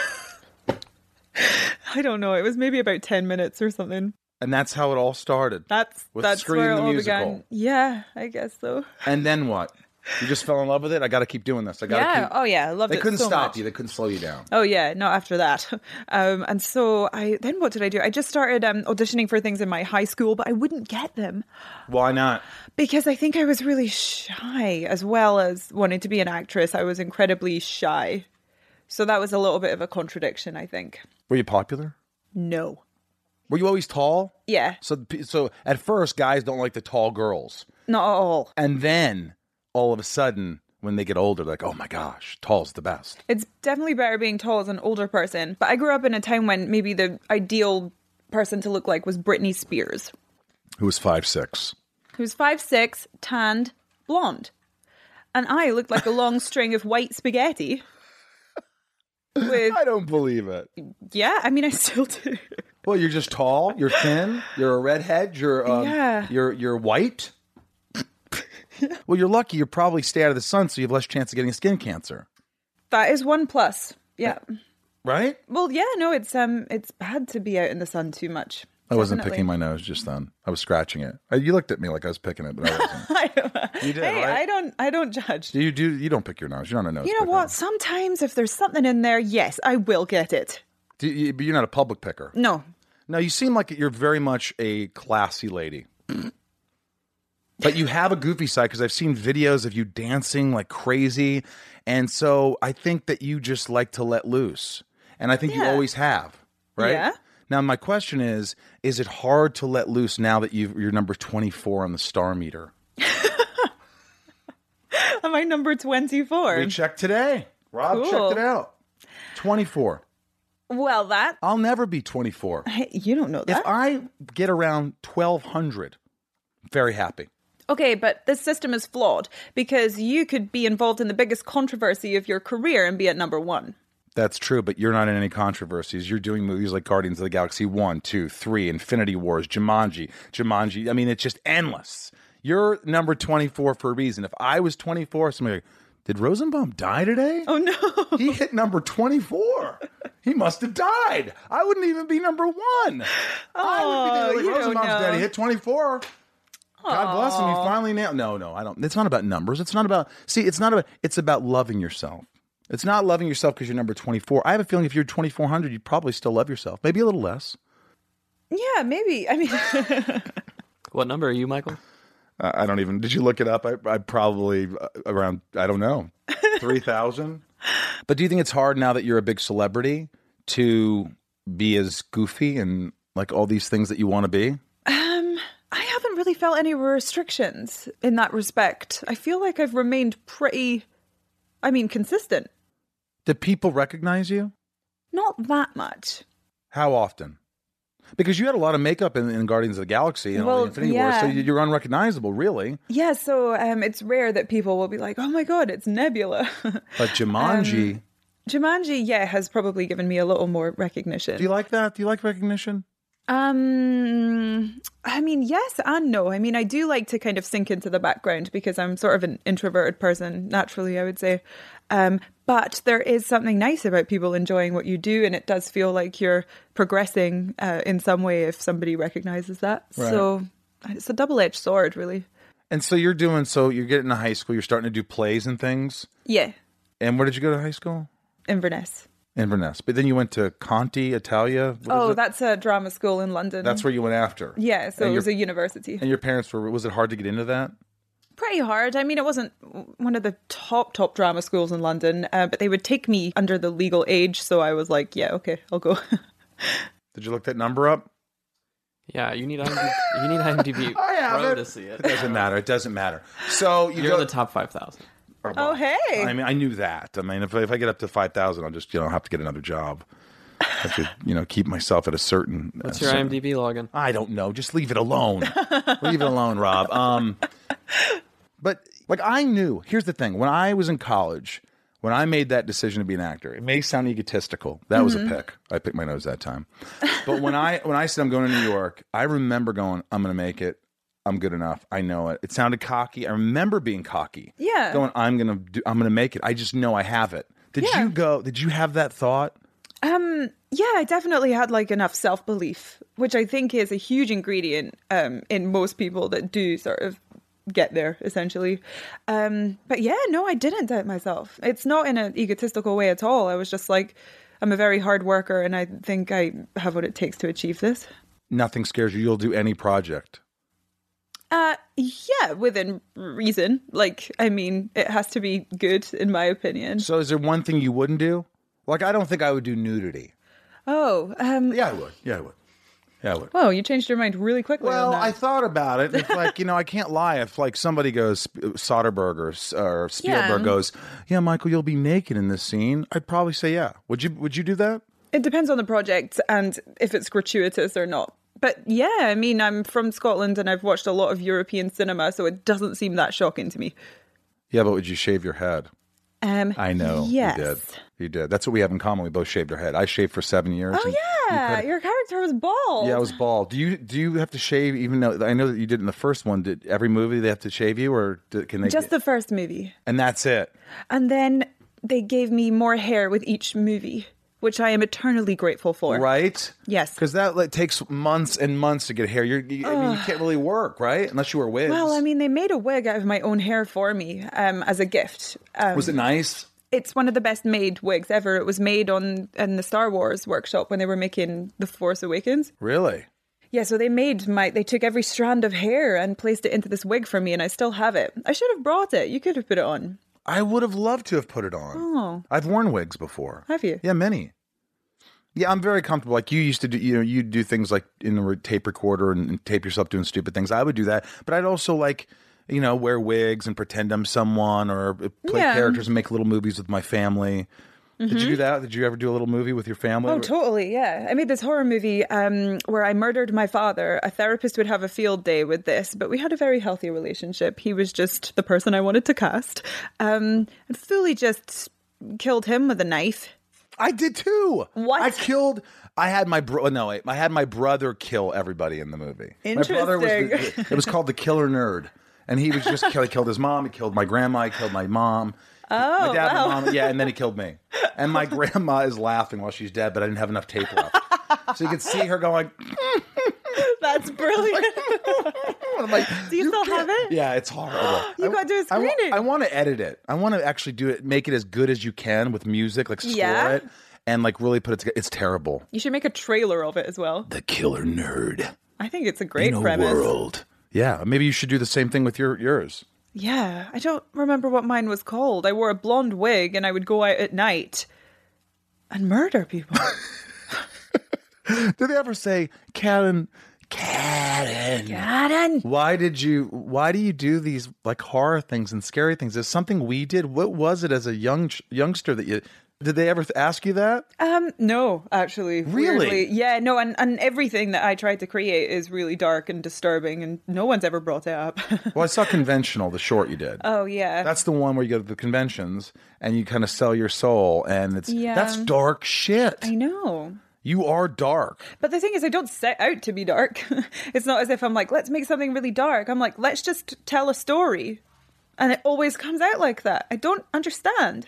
Speaker 3: I don't know. It was maybe about ten minutes or something.
Speaker 1: And that's how it all started.
Speaker 3: That's
Speaker 1: With
Speaker 3: that's
Speaker 1: Scream
Speaker 3: where it
Speaker 1: the
Speaker 3: all
Speaker 1: musical.
Speaker 3: began. Yeah, I guess so.
Speaker 1: And then what? You just fell in love with it? I got to keep doing this. I got to
Speaker 3: Yeah.
Speaker 1: keep.
Speaker 3: Oh yeah, I loved
Speaker 1: They
Speaker 3: it
Speaker 1: couldn't
Speaker 3: so
Speaker 1: stop
Speaker 3: much.
Speaker 1: you. They couldn't slow you down.
Speaker 3: Oh yeah, not after that. Um, and so I then what did I do? I just started um, auditioning for things in my high school, but I wouldn't get them
Speaker 1: Why not?
Speaker 3: because I think I was really shy, as well as wanting to be an actress. I was incredibly shy, so that was a little bit of a contradiction, I think.
Speaker 1: Were you popular?
Speaker 3: No.
Speaker 1: Were you always tall?
Speaker 3: Yeah,
Speaker 1: So, so at first, guys don't like the tall girls,
Speaker 3: not at all.
Speaker 1: and then all of a sudden, when they get older, they're like, "Oh my gosh, tall's the best."
Speaker 3: It's definitely better being tall as an older person, but I grew up in a time when maybe the ideal person to look like was Britney Spears,
Speaker 1: Who was five six?
Speaker 3: who's five six, tanned, blonde. And I looked like a long string of white spaghetti. With,
Speaker 1: I don't believe it.
Speaker 3: yeah, I mean, I still do.
Speaker 1: Well, you're just tall. You're thin. You're a redhead. You're um,
Speaker 3: Yeah.
Speaker 1: You're you're white. Well, you're lucky. You probably stay out of the sun, so you have less chance of getting skin cancer,
Speaker 3: That is one plus. Yeah.
Speaker 1: right?
Speaker 3: Well, yeah, no, it's um, it's bad to be out in the sun too much.
Speaker 1: I wasn't
Speaker 3: Definitely.
Speaker 1: picking my nose just then. I was scratching it. Uh, You looked at me like I was picking it, but I wasn't.
Speaker 3: I don't,
Speaker 1: You did,
Speaker 3: hey,
Speaker 1: right?
Speaker 3: I don't, I don't judge.
Speaker 1: Do you do? You don't pick your nose. You're not a nose.
Speaker 3: You know
Speaker 1: picker.
Speaker 3: what? Sometimes if there's something in there, yes, I will get it.
Speaker 1: Do you, but you're not a public picker.
Speaker 3: No,
Speaker 1: No, you seem like you're very much a classy lady. But you have a goofy side because I've seen videos of you dancing like crazy. And so I think that you just like to let loose. And I think you
Speaker 3: Yeah.
Speaker 1: always have, right?
Speaker 3: Yeah.
Speaker 1: Now, my question is, is it hard to let loose now that you've, you're number twenty-four on the star meter?
Speaker 3: Am I number twenty-four?
Speaker 1: We checked today. Rob
Speaker 3: Cool.
Speaker 1: checked it out. twenty-four.
Speaker 3: Well, that...
Speaker 1: I'll never be twenty-four.
Speaker 3: Hey, you don't know that.
Speaker 1: If I get around twelve hundred, very happy.
Speaker 3: Okay, but this system is flawed because you could be involved in the biggest controversy of your career and be at number one.
Speaker 1: That's true, but you're not in any controversies. You're doing movies like Guardians of the Galaxy one, two, three, Infinity Wars, Jumanji, Jumanji. I mean, it's just endless. You're number twenty-four for a reason. If I was twenty-four, somebody like, did Rosenbaum die today?
Speaker 3: Oh, no.
Speaker 1: He hit number twenty-four. He must have died. I wouldn't even be number one.
Speaker 3: Oh,
Speaker 1: I would be
Speaker 3: you
Speaker 1: like,
Speaker 3: don't
Speaker 1: Rosenbaum's
Speaker 3: know.
Speaker 1: dead. He hit twenty-four. God bless him. He
Speaker 3: Aw.
Speaker 1: finally nailed. No, no, I don't. It's not about numbers. It's not about. See, it's not about. It's about loving yourself. It's not loving yourself because you're number twenty-four. I have a feeling if you're twenty-four hundred, you'd probably still love yourself. Maybe a little less.
Speaker 3: Yeah, maybe. I mean...
Speaker 2: What number are you, Michael?
Speaker 1: Uh, I don't even. Did you look it up? I, I probably uh, around. I don't know, three thousand. But do you think it's hard now that you're a big celebrity to be as goofy and like all these things that you want to be?
Speaker 3: Um, I haven't really felt any restrictions in that respect. I feel like I've remained pretty, I mean, consistent.
Speaker 1: Do people recognize you?
Speaker 3: Not that much.
Speaker 1: How often? Because you had a lot of makeup in, in Guardians of the Galaxy and all
Speaker 3: Well,
Speaker 1: the Infinity
Speaker 3: yeah.
Speaker 1: Wars, so you're unrecognizable, really.
Speaker 3: Yeah, so um, it's rare that people will be like, oh my God, it's Nebula.
Speaker 1: But Jumanji...
Speaker 3: Um, Jumanji, yeah, has probably given me a little more recognition.
Speaker 1: Do you like that? Do you like recognition?
Speaker 3: Um, I mean, yes and no. I mean, I do like to kind of sink into the background because I'm sort of an introverted person naturally, I would say. Um, but there is something nice about people enjoying what you do, and it does feel like you're progressing uh, in some way if somebody recognizes that.
Speaker 1: Right.
Speaker 3: So it's a double-edged sword, really.
Speaker 1: And so you're doing, so you're getting to high school, you're starting to do plays and things.
Speaker 3: Yeah,
Speaker 1: And where did you go to high school?
Speaker 3: Inverness.
Speaker 1: Inverness. But then you went to Conti, Italia. What is
Speaker 3: Oh,
Speaker 1: it?
Speaker 3: that's a drama school in London.
Speaker 1: That's where you went after.
Speaker 3: Yeah, so
Speaker 1: And
Speaker 3: it was
Speaker 1: your-
Speaker 3: a university.
Speaker 1: And your parents were, was it hard to get into that?
Speaker 3: Pretty hard. I mean, it wasn't one of the top, top drama schools in London, uh, but they would take me under the legal age. So I was like, yeah, okay, I'll go.
Speaker 1: Did you look that number up?
Speaker 2: Yeah, you need IMDb, you need IMDb
Speaker 1: I have
Speaker 2: Pro
Speaker 1: it.
Speaker 2: to see it.
Speaker 1: It doesn't matter. It doesn't matter. So you
Speaker 2: You're
Speaker 1: go,
Speaker 2: in the top five thousand.
Speaker 3: Oh, hey.
Speaker 1: I mean, I knew that. I mean, if, if I get up to five thousand, I'll just, you know, have to get another job. I have to, you know, keep myself at a certain...
Speaker 2: What's
Speaker 1: uh,
Speaker 2: your
Speaker 1: certain-
Speaker 2: IMDb login?
Speaker 1: I don't know. Just leave it alone. Leave it alone, Rob. Um, but like I knew. Here's the thing: when I was in college, when I made that decision to be an actor, it may sound egotistical. That was a pick. I picked my nose that time. But when I when I said I'm going to New York, I remember going, I'm going to make it. I'm good enough. I know it. It sounded cocky. I remember being cocky.
Speaker 3: Yeah.
Speaker 1: Going, I'm gonna do. I'm gonna make it. I just know I have it. Did
Speaker 3: Yeah.
Speaker 1: you go? Did you have that thought?
Speaker 3: Um, yeah, I definitely had like enough self-belief, which I think is a huge ingredient um, in most people that do sort of get there, essentially. Um, but yeah, no, I didn't doubt myself. It's not in an egotistical way at all. I was just like, I'm a very hard worker and I think I have what it takes to achieve this.
Speaker 1: Nothing scares you. You'll do any project.
Speaker 3: Uh, yeah, within reason. Like, I mean, it has to be good, in my opinion.
Speaker 1: So, is there one thing you wouldn't do? Like, I don't think I would do nudity.
Speaker 3: Oh, um,
Speaker 1: Yeah, I would. Yeah, I would. Yeah, I would.
Speaker 3: whoa, you changed your mind really quickly.
Speaker 1: Well,
Speaker 3: on that.
Speaker 1: I thought about it. It's like, you know, I can't lie. If like somebody goes, Soderbergh or, or Spielberg
Speaker 3: Yeah.
Speaker 1: goes, yeah, Michael, you'll be naked in this scene. I'd probably say, yeah. Would you? Would you do that?
Speaker 3: It depends on the project and if it's gratuitous or not. But yeah, I mean, I'm from Scotland and I've watched a lot of European cinema, so it doesn't seem that shocking to me.
Speaker 1: Yeah, but would you shave your head?
Speaker 3: Um,
Speaker 1: I know.
Speaker 3: Yes.
Speaker 1: You did. You did. That's what we have in common. We both shaved our head. I shaved for seven years.
Speaker 3: Oh
Speaker 1: and
Speaker 3: yeah,
Speaker 1: you cut-
Speaker 3: your character was bald.
Speaker 1: Yeah, I was bald. Do you do you have to shave? Even though I know that you did in the first one. Did every movie they have to shave you, or do, can they?
Speaker 3: Just the first movie.
Speaker 1: And that's it.
Speaker 3: And then they gave me more hair with each movie, which I am eternally grateful for.
Speaker 1: Right?
Speaker 3: Yes.
Speaker 1: Because that like takes months and months to get hair. You're, you, I mean, you can't really work, right? Unless you wear wigs.
Speaker 3: Well, I mean, they made a wig out of my own hair for me um, as a gift. Um,
Speaker 1: was it nice?
Speaker 3: It's one of the best made wigs ever. It was made on in the Star Wars workshop when they were making The Force Awakens.
Speaker 1: Really?
Speaker 3: Yeah, so they made my, they took every strand of hair and placed it into this wig for me, and I still have it. I should have brought it. You could have put it on.
Speaker 1: I would have loved to have put it on.
Speaker 3: Oh.
Speaker 1: I've worn wigs before.
Speaker 3: Have you?
Speaker 1: Yeah, many. Yeah, I'm very comfortable. Like you used to do, you know, you do things like in the tape recorder and, and tape yourself doing stupid things. I would do that, but I'd also like, you know, wear wigs and pretend I'm someone or play
Speaker 3: Yeah.
Speaker 1: characters and make little movies with my family. Did you do that? Did you ever do a little movie with your family?
Speaker 3: Oh, totally, yeah. I made this horror movie um, where I murdered my father. A therapist would have a field day with this, but we had a very healthy relationship. He was just the person I wanted to cast. Um, and fully just killed him with a knife.
Speaker 1: I did too.
Speaker 3: What?
Speaker 1: I killed. I had my bro. No, wait. I had my brother kill everybody in the movie.
Speaker 3: Interesting.
Speaker 1: My brother was. The, it was called the Killer Nerd, and he was just kill, he killed his mom. He killed my grandma. He killed my mom.
Speaker 3: Oh,
Speaker 1: my dad,
Speaker 3: wow.
Speaker 1: and mom. Yeah, and then he killed me. And my grandma is laughing while she's dead, but I didn't have enough tape left, so you could see her going.
Speaker 3: That's brilliant.
Speaker 1: I'm like,
Speaker 3: do you, you still have it?
Speaker 1: Yeah, it's horrible.
Speaker 3: You got to do a screening.
Speaker 1: I, I want to edit it. I want to actually do it, make it as good as you can with music, like score
Speaker 3: Yeah.
Speaker 1: it, and like really put it together. It's terrible.
Speaker 3: You should make a trailer of it as well.
Speaker 1: The Killer Nerd.
Speaker 3: I think it's a great
Speaker 1: in a
Speaker 3: premise.
Speaker 1: world. Yeah, maybe you should do the same thing with your yours.
Speaker 3: Yeah, I don't remember what mine was called. I wore a blonde wig and I would go out at night and murder people.
Speaker 1: Did they ever say, Karen, Karen,
Speaker 3: Karen?
Speaker 1: Why did you? Why do you do these like horror things and scary things? Is something we did? What was it as a young youngster that you? Did they ever ask you that?
Speaker 3: Um, no, actually.
Speaker 1: Really?
Speaker 3: Weirdly. Yeah, no, and, and everything that I tried to create is really dark and disturbing, and no one's ever brought it up.
Speaker 1: Well, I saw Conventional, the short you did.
Speaker 3: Oh, yeah.
Speaker 1: That's the one where you go to the conventions and you kind of sell your soul, and it's
Speaker 3: Yeah.
Speaker 1: that's dark shit.
Speaker 3: I know.
Speaker 1: You are dark.
Speaker 3: But the thing is, I don't set out to be dark. It's not as if I'm like, let's make something really dark. I'm like, let's just tell a story. And it always comes out like that. I don't understand.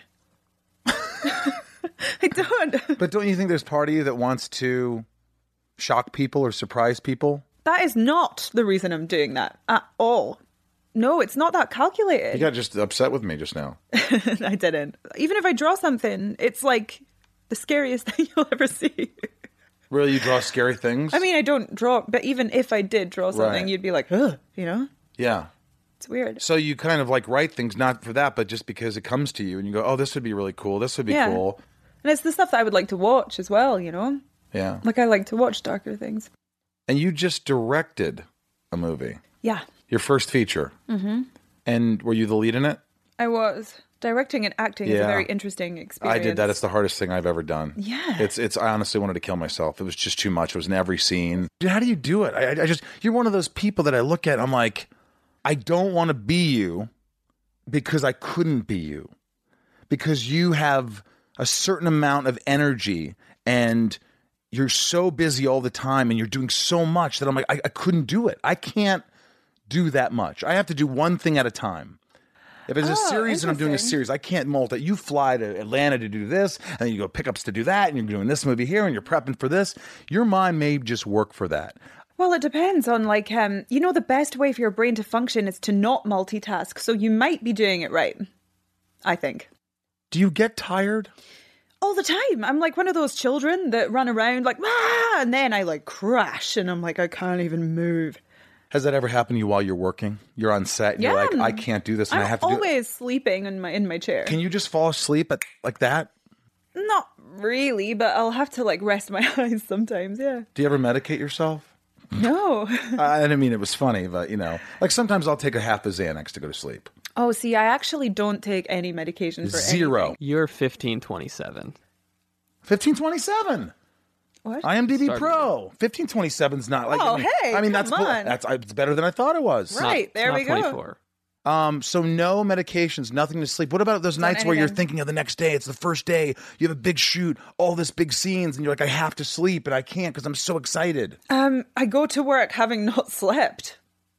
Speaker 3: I don't.
Speaker 1: But don't you think there's part of you that wants to shock people or surprise people?
Speaker 3: That is not the reason I'm doing that at all. No, it's not that calculated.
Speaker 1: You got just upset with me just now.
Speaker 3: I didn't. Even if I draw something, it's like the scariest thing you'll ever see.
Speaker 1: Really, you draw scary things?
Speaker 3: I mean, I don't draw, but even if I did draw something,
Speaker 1: Right.
Speaker 3: you'd be like, ugh, you know?
Speaker 1: Yeah.
Speaker 3: It's weird.
Speaker 1: So you kind of like write things not for that, but just because it comes to you and you go, oh, this would be really cool. This would be
Speaker 3: Yeah.
Speaker 1: cool.
Speaker 3: And it's the stuff that I would like to watch as well, you know?
Speaker 1: Yeah.
Speaker 3: Like, I like to watch darker things.
Speaker 1: And you just directed a movie,
Speaker 3: Yeah.
Speaker 1: your first feature.
Speaker 3: Mm-hmm.
Speaker 1: And were you the lead in it?
Speaker 3: I was. Directing and acting is
Speaker 1: Yeah.
Speaker 3: a very interesting experience.
Speaker 1: I did that. It's the hardest thing I've ever done.
Speaker 3: Yeah.
Speaker 1: It's, it's, I honestly wanted to kill myself. It was just too much. It was in every scene. Dude, how do you do it? I, I just, you're one of those people that I look at and I'm like, I don't want to be you because I couldn't be you. Because you have a certain amount of energy and you're so busy all the time and you're doing so much that I'm like, I, I couldn't do it. I can't do that much. I have to do one thing at a time. If it's a
Speaker 3: Oh,
Speaker 1: series and I'm doing a
Speaker 3: interesting.
Speaker 1: series, I can't multi. You fly to Atlanta to do this, and then you go pickups to do that, and you're doing this movie here, and you're prepping for this. Your mind may just work for that.
Speaker 3: Well, it depends on, like, um, you know, the best way for your brain to function is to not multitask. So you might be doing it right, I think.
Speaker 1: Do you get tired?
Speaker 3: All the time. I'm like one of those children that run around like, ah, and then I like crash and I'm like, I can't even move.
Speaker 1: Has that ever happened to you while you're working? You're on set and
Speaker 3: Yeah.
Speaker 1: you're like, I can't do this and
Speaker 3: I'm
Speaker 1: I have to do it.
Speaker 3: always sleeping in my in my chair.
Speaker 1: Can you just fall asleep at, like that?
Speaker 3: Not really, but I'll have to like rest my eyes sometimes, yeah.
Speaker 1: Do you ever medicate yourself?
Speaker 3: No.
Speaker 1: I didn't mean it was funny, but you know, like sometimes I'll take a half a Xanax to go to sleep.
Speaker 3: Oh, see, I actually don't take any medication for
Speaker 1: Zero.
Speaker 3: anything.
Speaker 2: You're fifteen twenty-seven.
Speaker 1: fifteen twenty-seven.
Speaker 3: What?
Speaker 1: IMDb
Speaker 2: Sorry.
Speaker 1: Pro. fifteen twenty-seven's not like.
Speaker 3: Oh,
Speaker 1: I mean,
Speaker 3: hey,
Speaker 1: I mean
Speaker 3: come
Speaker 1: that's cool.
Speaker 3: on.
Speaker 1: That's it's better than I thought it was.
Speaker 3: Right,
Speaker 2: Not-
Speaker 3: there
Speaker 2: not
Speaker 3: we go.
Speaker 2: twenty-four.
Speaker 1: Um, so no medications, nothing to sleep. What about those nights where you're
Speaker 3: anything.
Speaker 1: thinking of the next day? It's the first day. You have a big shoot, all this big scenes, and you're like, I have to sleep, and I can't because I'm so excited.
Speaker 3: Um, I go to work having not slept.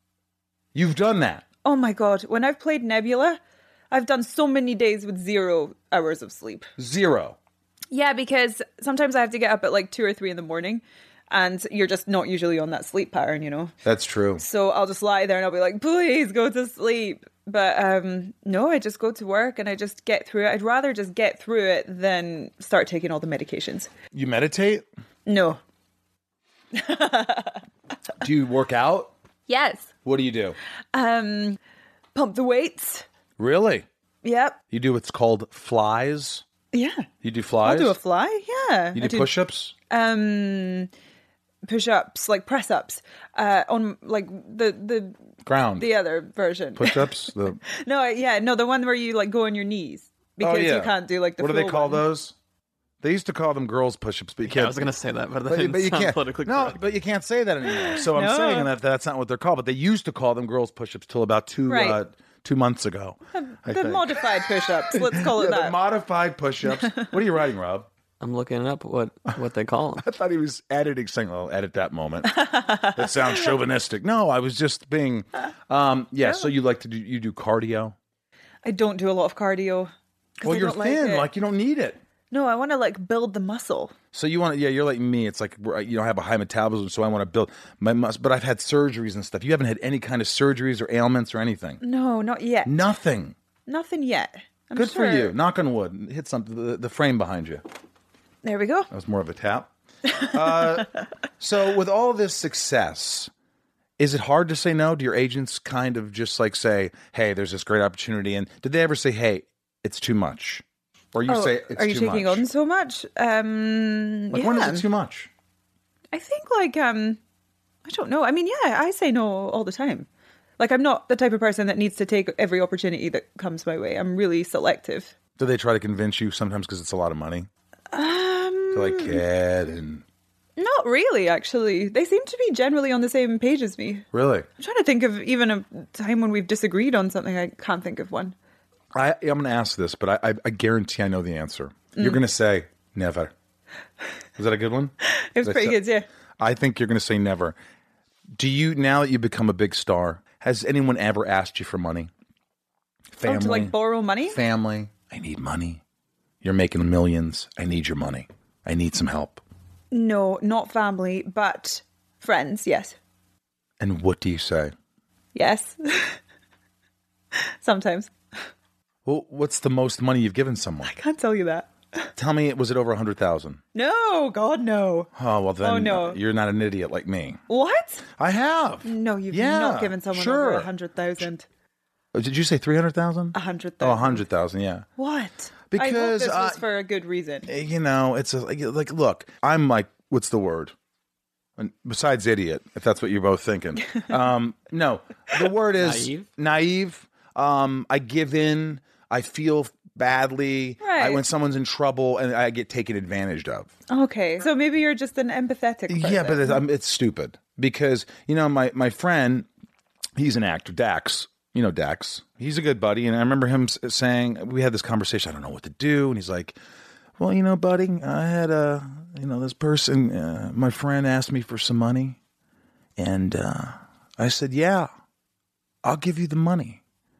Speaker 1: You've done that.
Speaker 3: Oh my god, when I've played Nebula, I've done so many days with zero hours of sleep.
Speaker 1: Zero.
Speaker 3: Yeah, because sometimes I have to get up at like two or three in the morning, and you're just not usually on that sleep pattern, you know?
Speaker 1: That's true.
Speaker 3: So I'll just lie there and I'll be like, please go to sleep. But um, no, I just go to work and I just get through it. I'd rather just get through it than start taking all the medications.
Speaker 1: You meditate?
Speaker 3: No.
Speaker 1: Do you work out?
Speaker 3: Yes.
Speaker 1: What do you do?
Speaker 3: Um, pump the weights.
Speaker 1: Really?
Speaker 3: Yep.
Speaker 1: You do what's called flies?
Speaker 3: Yeah.
Speaker 1: You do flies?
Speaker 3: I'll do a fly, yeah.
Speaker 1: You
Speaker 3: I
Speaker 1: do push-ups?
Speaker 3: Um, push-ups, like press-ups, uh, on like the the
Speaker 1: ground.
Speaker 3: The other version.
Speaker 1: Push-ups? The...
Speaker 3: No, yeah, no, the one where you like go on your knees because
Speaker 1: oh, yeah.
Speaker 3: you can't do like the.
Speaker 1: What do they call
Speaker 3: one.
Speaker 1: those? They used to call them girls' push-ups, but you can't.
Speaker 2: Yeah, I was going to say that, but,
Speaker 1: but, but you can't.
Speaker 2: Politically
Speaker 1: no,
Speaker 2: correct.
Speaker 1: but you can't say that anymore. So I'm
Speaker 3: No.
Speaker 1: saying that that's not what they're called. But they used to call them girls' push-ups till about two
Speaker 3: Right.
Speaker 1: uh, two months ago. I
Speaker 3: The
Speaker 1: think.
Speaker 3: modified push-ups, let's call it
Speaker 1: yeah,
Speaker 3: that.
Speaker 1: the modified push-ups. What are you writing, Rob?
Speaker 2: I'm looking up what, what they call them.
Speaker 1: I thought he was editing, saying, "Oh, edit that moment." That sounds chauvinistic. No, I was just being. Um, yeah. So you like to do you do cardio?
Speaker 3: I don't do a lot of cardio. 'cause
Speaker 1: Well,
Speaker 3: I
Speaker 1: you're
Speaker 3: don't like
Speaker 1: thin.
Speaker 3: it.
Speaker 1: Like you don't need it.
Speaker 3: No, I want to like build the muscle.
Speaker 1: So you want to, yeah, you're like me. It's like, we're- you know, I have a high metabolism, so I want to build my muscle. But I've had surgeries and stuff. You haven't had any kind of surgeries or ailments or anything.
Speaker 3: No, not yet.
Speaker 1: Nothing.
Speaker 3: Nothing yet. I'm
Speaker 1: Good
Speaker 3: sure.
Speaker 1: for you. Knock on wood. Hit something, the, the frame behind you.
Speaker 3: There we go.
Speaker 1: That was more of a tap. Uh, so with all this success, is it hard to say no? Do your agents kind of just like say, hey, there's this great opportunity? And did they ever say, hey, it's too much? Or you
Speaker 3: Oh,
Speaker 1: say it's
Speaker 3: are you
Speaker 1: too
Speaker 3: taking
Speaker 1: much?
Speaker 3: on so much? Um,
Speaker 1: Like,
Speaker 3: yeah.
Speaker 1: when is it too much?
Speaker 3: I think like um, I don't know. I mean, yeah, I say no all the time. Like I'm not the type of person that needs to take every opportunity that comes my way. I'm really selective.
Speaker 1: Do they try to convince you sometimes because it's a lot of money?
Speaker 3: Um,
Speaker 1: To like kid and
Speaker 3: Not really, actually. They seem to be generally on the same page as me.
Speaker 1: really?
Speaker 3: I'm trying to think of even a time when we've disagreed on something. I can't think of one.
Speaker 1: I, I'm going to ask this, but I, I, I guarantee I know the answer. You're
Speaker 3: Mm.
Speaker 1: going to say never. Was that a good one?
Speaker 3: It was
Speaker 1: Did I
Speaker 3: pretty
Speaker 1: say-
Speaker 3: good, yeah.
Speaker 1: I think you're going to say never. Do you, now that you become a big star, has anyone ever asked you for money? Family.
Speaker 3: Oh, to like borrow money?
Speaker 1: Family. I need money. You're making millions. I need your money. I need some help.
Speaker 3: No, not family, but friends, yes.
Speaker 1: And what do you say?
Speaker 3: Yes. Sometimes.
Speaker 1: Well, what's the most money you've given someone?
Speaker 3: I can't tell you that.
Speaker 1: Tell me, was it over a hundred thousand?
Speaker 3: No, God, no.
Speaker 1: Oh well, then
Speaker 3: Oh, no.
Speaker 1: you're not an idiot like me.
Speaker 3: What?
Speaker 1: I have.
Speaker 3: No, you've
Speaker 1: Yeah,
Speaker 3: not given someone
Speaker 1: sure.
Speaker 3: over a hundred thousand.
Speaker 1: Oh, did you say three hundred thousand?
Speaker 3: A hundred
Speaker 1: Oh, a
Speaker 3: thousand.
Speaker 1: hundred thousand. Yeah.
Speaker 3: What?
Speaker 1: Because,
Speaker 3: I hope this was
Speaker 1: uh,
Speaker 3: for a good reason.
Speaker 1: You know, it's a, like, like, look, I'm like, what's the word? And besides idiot, if that's what you're both thinking. Um, no, the word is
Speaker 2: Naive?
Speaker 1: naive. Um, I give in. I feel badly. I,
Speaker 3: Right.
Speaker 1: when someone's in trouble and I get taken advantage of.
Speaker 3: Okay, so maybe you're just an empathetic person.
Speaker 1: Yeah, but it's, um, it's stupid because, you know, my, my friend, he's an actor, Dax. You know Dax. He's a good buddy. And I remember him s- saying, we had this conversation, I don't know what to do. And he's like, well, you know, buddy, I had a, you know, this person, uh, my friend asked me for some money. And uh, I said, yeah, I'll give you the money.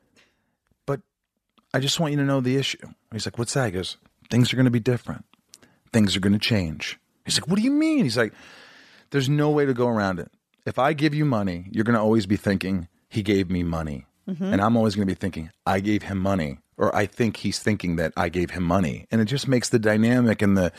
Speaker 1: But I just want you to know the issue. He's like, what's that? He goes, things are going to be different. Things are going to change. He's like, what do you mean? He's like, there's no way to go around it. If I give you money, you're going to always be thinking, he gave me money.
Speaker 3: Mm-hmm.
Speaker 1: And I'm always going to be thinking, I gave him money. Or I think he's thinking that I gave him money. And it just makes the dynamic and the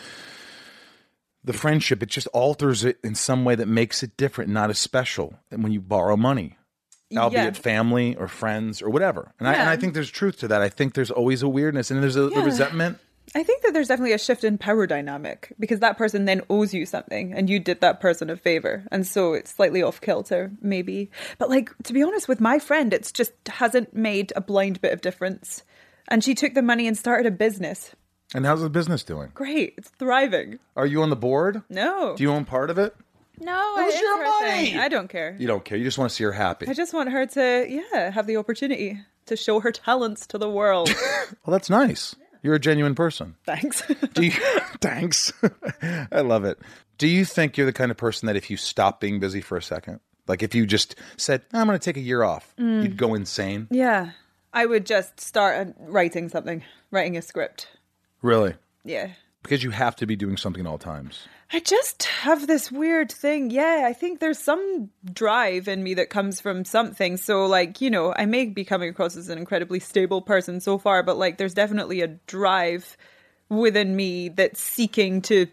Speaker 1: the friendship, it just alters it in some way that makes it different, not as special than when you borrow money. Albeit
Speaker 3: Yeah.
Speaker 1: family or friends or whatever. And, I, and
Speaker 3: Yeah.
Speaker 1: I think there's truth to that. I think there's always a weirdness and there's a,
Speaker 3: Yeah.
Speaker 1: the resentment.
Speaker 3: I think that there's definitely a shift in power dynamic because that person then owes you something and you did that person a favor. And so it's slightly off kilter, maybe. But like, to be honest, with my friend, it's just hasn't made a blind bit of difference. And she took the money and started a business.
Speaker 1: And how's the business doing?
Speaker 3: Great. It's thriving.
Speaker 1: Are you on the board?
Speaker 3: No.
Speaker 1: Do you own part of it?
Speaker 3: No,
Speaker 1: It was
Speaker 3: it's
Speaker 1: your
Speaker 3: her
Speaker 1: money.
Speaker 3: thing. I don't care.
Speaker 1: You don't care. You just want to see her happy.
Speaker 3: I just want her to, yeah, have the opportunity to show her talents to the world.
Speaker 1: Well, that's nice. You're a genuine person.
Speaker 3: Thanks.
Speaker 1: Do you, thanks. I love it. Do you think you're the kind of person that if you stop being busy for a second, like if you just said, I'm going to take a year off,
Speaker 3: Mm.
Speaker 1: you'd go insane?
Speaker 3: Yeah. I would just start writing something, writing a script.
Speaker 1: Really?
Speaker 3: Yeah.
Speaker 1: Because you have to be doing something at all times.
Speaker 3: I just have this weird thing. Yeah, I think there's some drive in me that comes from something. So, like, you know, I may be coming across as an incredibly stable person so far, but, like, there's definitely a drive within me that's seeking to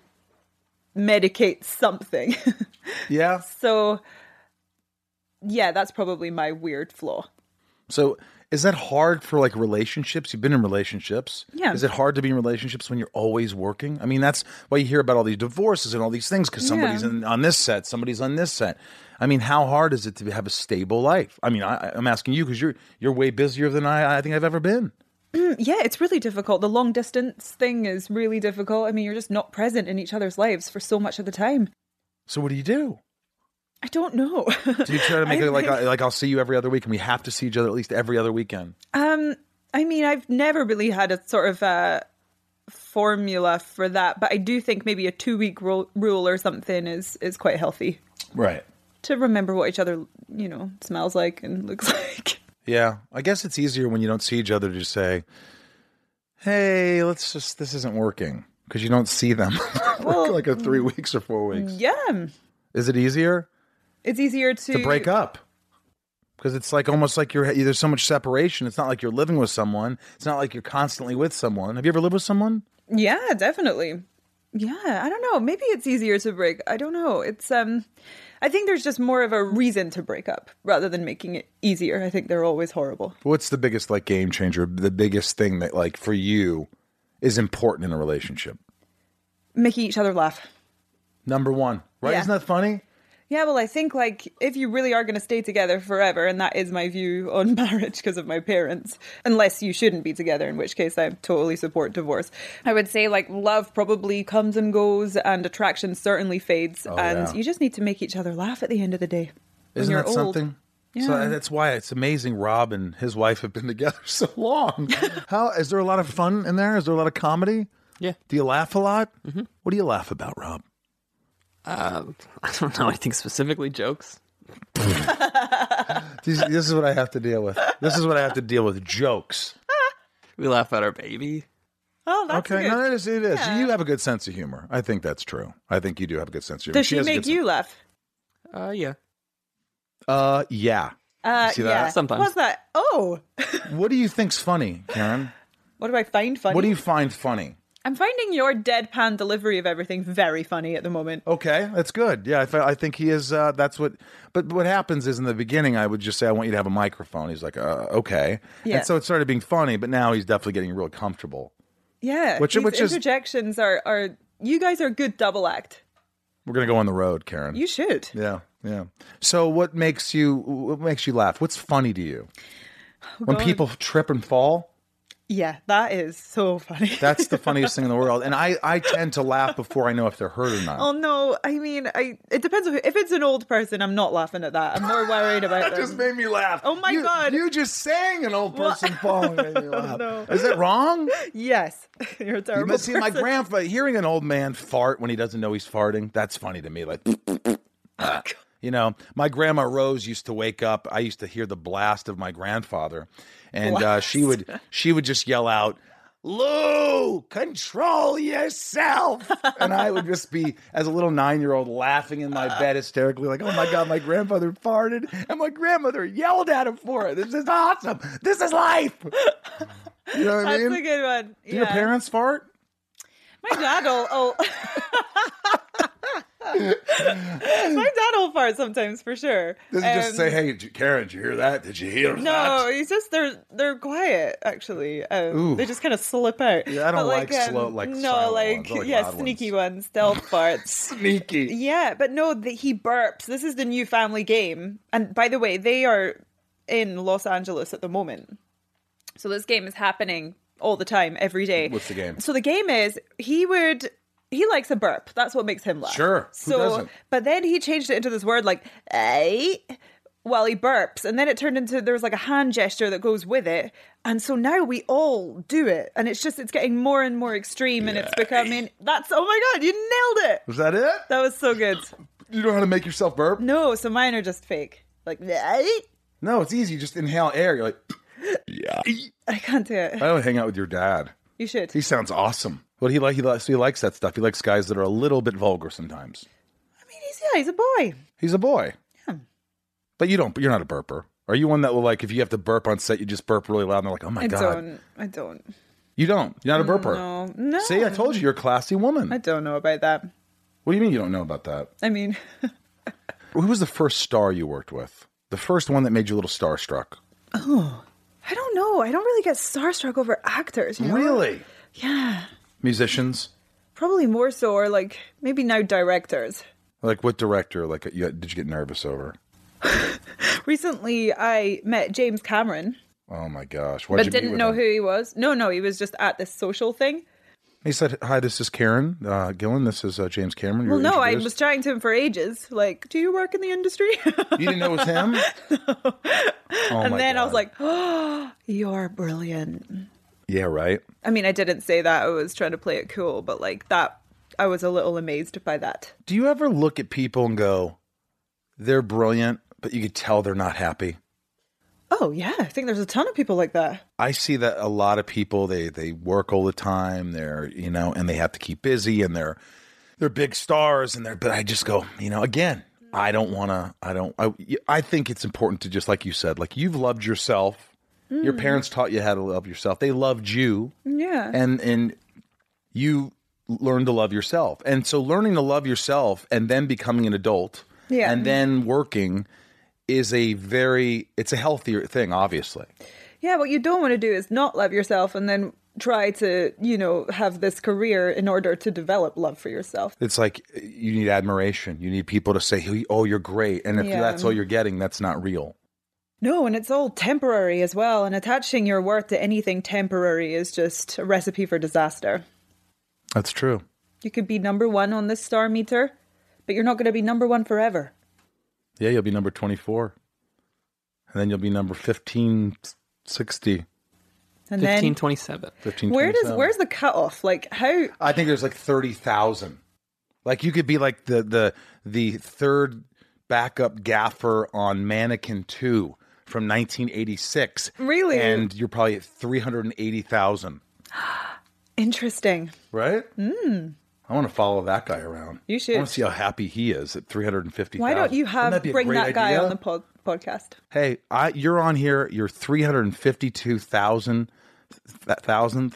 Speaker 3: medicate something.
Speaker 1: Yeah.
Speaker 3: So, yeah, that's probably my weird flaw.
Speaker 1: So Is that hard for like relationships? You've been in relationships.
Speaker 3: Yeah.
Speaker 1: Is it hard to be in relationships when you're always working? I mean, that's why you hear about all these divorces and all these things because somebody's
Speaker 3: Yeah.
Speaker 1: in, on this set, somebody's on this set. I mean, how hard is it to have a stable life? I mean, I, I'm asking you because you're you're way busier than I, I think I've ever been.
Speaker 3: Mm, yeah, it's really difficult. The long distance thing is really difficult. I mean, you're just not present in each other's lives for so much of the time.
Speaker 1: So what do you do?
Speaker 3: I don't know.
Speaker 1: Do you try to make
Speaker 3: I
Speaker 1: it like
Speaker 3: think-
Speaker 1: like I'll see you every other week and we have to see each other at least every other weekend?
Speaker 3: Um, I mean, I've never really had a sort of uh, formula for that, but I do think maybe a two week ro- rule or something is is quite healthy
Speaker 1: Right.
Speaker 3: to remember what each other, you know, smells like and looks like.
Speaker 1: Yeah, I guess it's easier when you don't see each other to just say, "Hey, let's just this isn't working," because you don't see them for
Speaker 3: Well,
Speaker 1: like a three weeks or four weeks.
Speaker 3: Yeah,
Speaker 1: Is it easier
Speaker 3: it's easier to
Speaker 1: to break up? Because it's like almost like you're there's so much separation. It's not like you're living with someone. It's not like you're constantly with someone. Have you ever lived with someone?
Speaker 3: Yeah, definitely. Yeah, I don't know. Maybe it's easier to break. I don't know. It's um, I think there's just more of a reason to break up rather than making it easier. I think they're always horrible.
Speaker 1: What's the biggest like game changer? The biggest thing that like for you is important in a relationship?
Speaker 3: Making each other laugh.
Speaker 1: Number one, right?
Speaker 3: Yeah.
Speaker 1: Isn't that funny?
Speaker 3: Yeah, well, I think like if you really are going to stay together forever, and that is my view on marriage because of my parents, unless you shouldn't be together, in which case I totally support divorce. I would say like love probably comes and goes and attraction certainly fades.
Speaker 1: Oh,
Speaker 3: and
Speaker 1: yeah.
Speaker 3: you just need to make each other laugh at the end of the day. when
Speaker 1: Isn't
Speaker 3: you're
Speaker 1: that
Speaker 3: old.
Speaker 1: something?
Speaker 3: Yeah.
Speaker 1: So that's why it's amazing. Rob and his wife have been together so long. How is there a lot of fun in there? Is there a lot of comedy?
Speaker 2: Yeah.
Speaker 1: Do you laugh a lot? Mm-hmm. What do you laugh about, Rob?
Speaker 2: Uh, I don't know anything specifically. Jokes.
Speaker 1: this, this is what I have to deal with. This is what I have to deal with. Jokes.
Speaker 2: We laugh at our baby.
Speaker 3: Oh, that's
Speaker 1: okay.
Speaker 3: good.
Speaker 1: No, it is. It is.
Speaker 3: Yeah.
Speaker 1: You have a good sense of humor. I think that's true. I think you do have a good sense of humor.
Speaker 3: Does she,
Speaker 1: has a
Speaker 3: make
Speaker 1: good
Speaker 3: you
Speaker 1: sen-
Speaker 3: laugh?
Speaker 2: Uh, yeah.
Speaker 1: Uh, yeah.
Speaker 3: Uh,
Speaker 1: See that?
Speaker 3: yeah.
Speaker 2: Sometimes.
Speaker 3: What's that? Oh,
Speaker 1: What do you think's funny, Karen?
Speaker 3: what do I find funny?
Speaker 1: What do you find funny?
Speaker 3: I'm finding your deadpan delivery of everything very funny at the moment.
Speaker 1: Okay, that's good. Yeah, I, th- I think he is. Uh, that's what. But what happens is in the beginning, I would just say, "I want you to have a microphone." He's like, uh, "Okay,"
Speaker 3: Yeah.
Speaker 1: and so it started being funny. But now he's definitely getting real comfortable.
Speaker 3: Yeah,
Speaker 1: Which-
Speaker 3: these
Speaker 1: which is-
Speaker 3: interjections are are you guys are a good double act.
Speaker 1: We're gonna go on the road, Karen.
Speaker 3: You should.
Speaker 1: Yeah, yeah. So, what makes you? What makes you laugh? What's funny to you? when
Speaker 3: God.
Speaker 1: people trip and fall.
Speaker 3: Yeah, that is so funny.
Speaker 1: That's the funniest thing in the world. And I, I tend to laugh before I know if they're hurt or not.
Speaker 3: Oh no! I mean, I it depends on who. If it's an old person, I'm not laughing at that. I'm more worried about
Speaker 1: That
Speaker 3: them.
Speaker 1: just made me laugh.
Speaker 3: Oh my
Speaker 1: You-
Speaker 3: God.
Speaker 1: You just saying an old
Speaker 3: What?
Speaker 1: person falling made me laugh.
Speaker 3: no.
Speaker 1: Is that wrong?
Speaker 3: Yes, you're a
Speaker 1: You
Speaker 3: terrible
Speaker 1: must see my
Speaker 3: person.
Speaker 1: grandfather hearing an old man fart when he doesn't know he's farting. That's funny to me. Like, uh, you know, my grandma Rose used to wake up. I used to hear the blast of my grandfather, and uh, she would she would just yell out, "Lou, control yourself!" And I would just be, as a little nine-year-old, laughing in my bed hysterically, like, "Oh my God, my grandfather farted, and my grandmother yelled at him for it. This is awesome. This is life." You know what I
Speaker 3: That's
Speaker 1: mean?
Speaker 3: a good one.
Speaker 1: Do your
Speaker 3: Yeah.
Speaker 1: parents fart?
Speaker 3: My dad will. Oh. My dad will fart sometimes for sure.
Speaker 1: Does he just
Speaker 3: Um,
Speaker 1: say, "Hey, did you- Karen, did you hear that? Did you hear
Speaker 3: No,
Speaker 1: that?"
Speaker 3: he's just they're they're quiet actually. Um,
Speaker 1: Ooh.
Speaker 3: they just kind of slip out.
Speaker 1: Yeah, I don't
Speaker 3: But,
Speaker 1: like
Speaker 3: um,
Speaker 1: slow- like
Speaker 3: no,
Speaker 1: silent
Speaker 3: like
Speaker 1: ones. I like
Speaker 3: yeah,
Speaker 1: loud
Speaker 3: sneaky ones, stealth farts.
Speaker 1: Sneaky.
Speaker 3: Yeah, but no, the, he burps. This is the new family game, and by the way, they are in Los Angeles at the moment. So this game is happening all the time, every day.
Speaker 1: What's the game?
Speaker 3: So the game is he would. He likes a burp. That's what makes him laugh.
Speaker 1: Sure. Who
Speaker 3: So,
Speaker 1: doesn't?
Speaker 3: but then he changed it into this word like "ay" while he burps, and then it turned into there was like a hand gesture that goes with it, and so now we all do it, and it's just it's getting more and more extreme, and it's becoming that's oh my God, you nailed it.
Speaker 1: Was that it?
Speaker 3: That was so good.
Speaker 1: You know how to make yourself burp?
Speaker 3: No, so mine are just fake. Like "ay."
Speaker 1: No, it's easy. You just inhale air. You're like, yeah.
Speaker 3: I can't do it.
Speaker 1: I would hang out with your dad.
Speaker 3: You should.
Speaker 1: He sounds awesome. What he like? He likes. He likes that stuff. He likes guys that are a little bit vulgar sometimes.
Speaker 3: I mean, he's yeah, he's a boy.
Speaker 1: He's a boy.
Speaker 3: Yeah.
Speaker 1: But you don't. You're not a burper. Are you one that will like if you have to burp on set, you just burp really loud and they're like, "Oh my
Speaker 3: I
Speaker 1: God."
Speaker 3: don't. I don't.
Speaker 1: You don't. You're not a burper.
Speaker 3: No, no.
Speaker 1: See, I told you, you're a classy woman.
Speaker 3: I don't know about that.
Speaker 1: What do you mean you don't know about that?
Speaker 3: I mean,
Speaker 1: Who was the first star you worked with? The first one that made you a little starstruck?
Speaker 3: oh, I don't know. I don't really get starstruck over actors. You know?
Speaker 1: Really?
Speaker 3: Yeah.
Speaker 1: Musicians?
Speaker 3: Probably more so, or like maybe now directors.
Speaker 1: Like what director? Like you, did you get nervous over?
Speaker 3: Recently, I met James Cameron.
Speaker 1: Oh my gosh!
Speaker 3: Why'd but you didn't meet know him? Who he was. No, no, he was just at this social thing.
Speaker 1: He said, "Hi, this is Karen uh, Gillan. This is uh, James Cameron."
Speaker 3: Well, no, I was chatting to him for ages. Like, do you work in the industry?
Speaker 1: You didn't know it was him?
Speaker 3: No.
Speaker 1: Oh,
Speaker 3: and
Speaker 1: my
Speaker 3: then
Speaker 1: God.
Speaker 3: I was like, "Oh, you're brilliant."
Speaker 1: Yeah, right.
Speaker 3: I mean, I didn't say that. I was trying to play it cool, but like that, I was a little amazed by that.
Speaker 1: Do you ever look at people and go, "They're brilliant," but you could tell they're not happy?
Speaker 3: Oh, yeah. I think there's a ton of people like that.
Speaker 1: I see that a lot of people, they, they work all the time. They're, you know, and they have to keep busy and they're, they're big stars and they're, but I just go, you know, again, I don't want to, I don't, I, I think it's important to just, like you said, like you've loved yourself. Mm. Your parents taught you how to love yourself. They loved you.
Speaker 3: Yeah.
Speaker 1: And, and you learned to love yourself. And so learning to love yourself and then becoming an adult
Speaker 3: yeah.
Speaker 1: and then working is a very, it's a healthier thing, obviously.
Speaker 3: Yeah, what you don't want to do is not love yourself and then try to, you know, have this career in order to develop love for yourself.
Speaker 1: It's like you need admiration. You need people to say, oh, you're great. And if
Speaker 3: yeah.
Speaker 1: that's all you're getting, that's not real.
Speaker 3: No, and it's all temporary as well. And attaching your worth to anything temporary is just a recipe for disaster.
Speaker 1: That's true.
Speaker 3: You could be number one on this star meter, but you're not going to be number one forever.
Speaker 1: Yeah, you'll be number twenty-four. And then you'll be number fifteen sixty.
Speaker 3: And
Speaker 2: fifteen twenty-seven.
Speaker 1: fifteen
Speaker 3: Where does where's the cutoff? Like how
Speaker 1: I think there's like thirty thousand. Like you could be like the the the third backup gaffer on Mannequin two from nineteen eighty-six.
Speaker 3: Really?
Speaker 1: And you're probably at three hundred eighty thousand.
Speaker 3: Interesting.
Speaker 1: Right?
Speaker 3: Mm.
Speaker 1: I want to follow that guy around.
Speaker 3: You should.
Speaker 1: I want to see how happy he is at three hundred fifty thousand.
Speaker 3: Why don't you have
Speaker 1: that
Speaker 3: bring that guy
Speaker 1: idea?
Speaker 3: on the pod, podcast?
Speaker 1: Hey, I, you're on here. You're three hundred fifty-two thousand thousandth.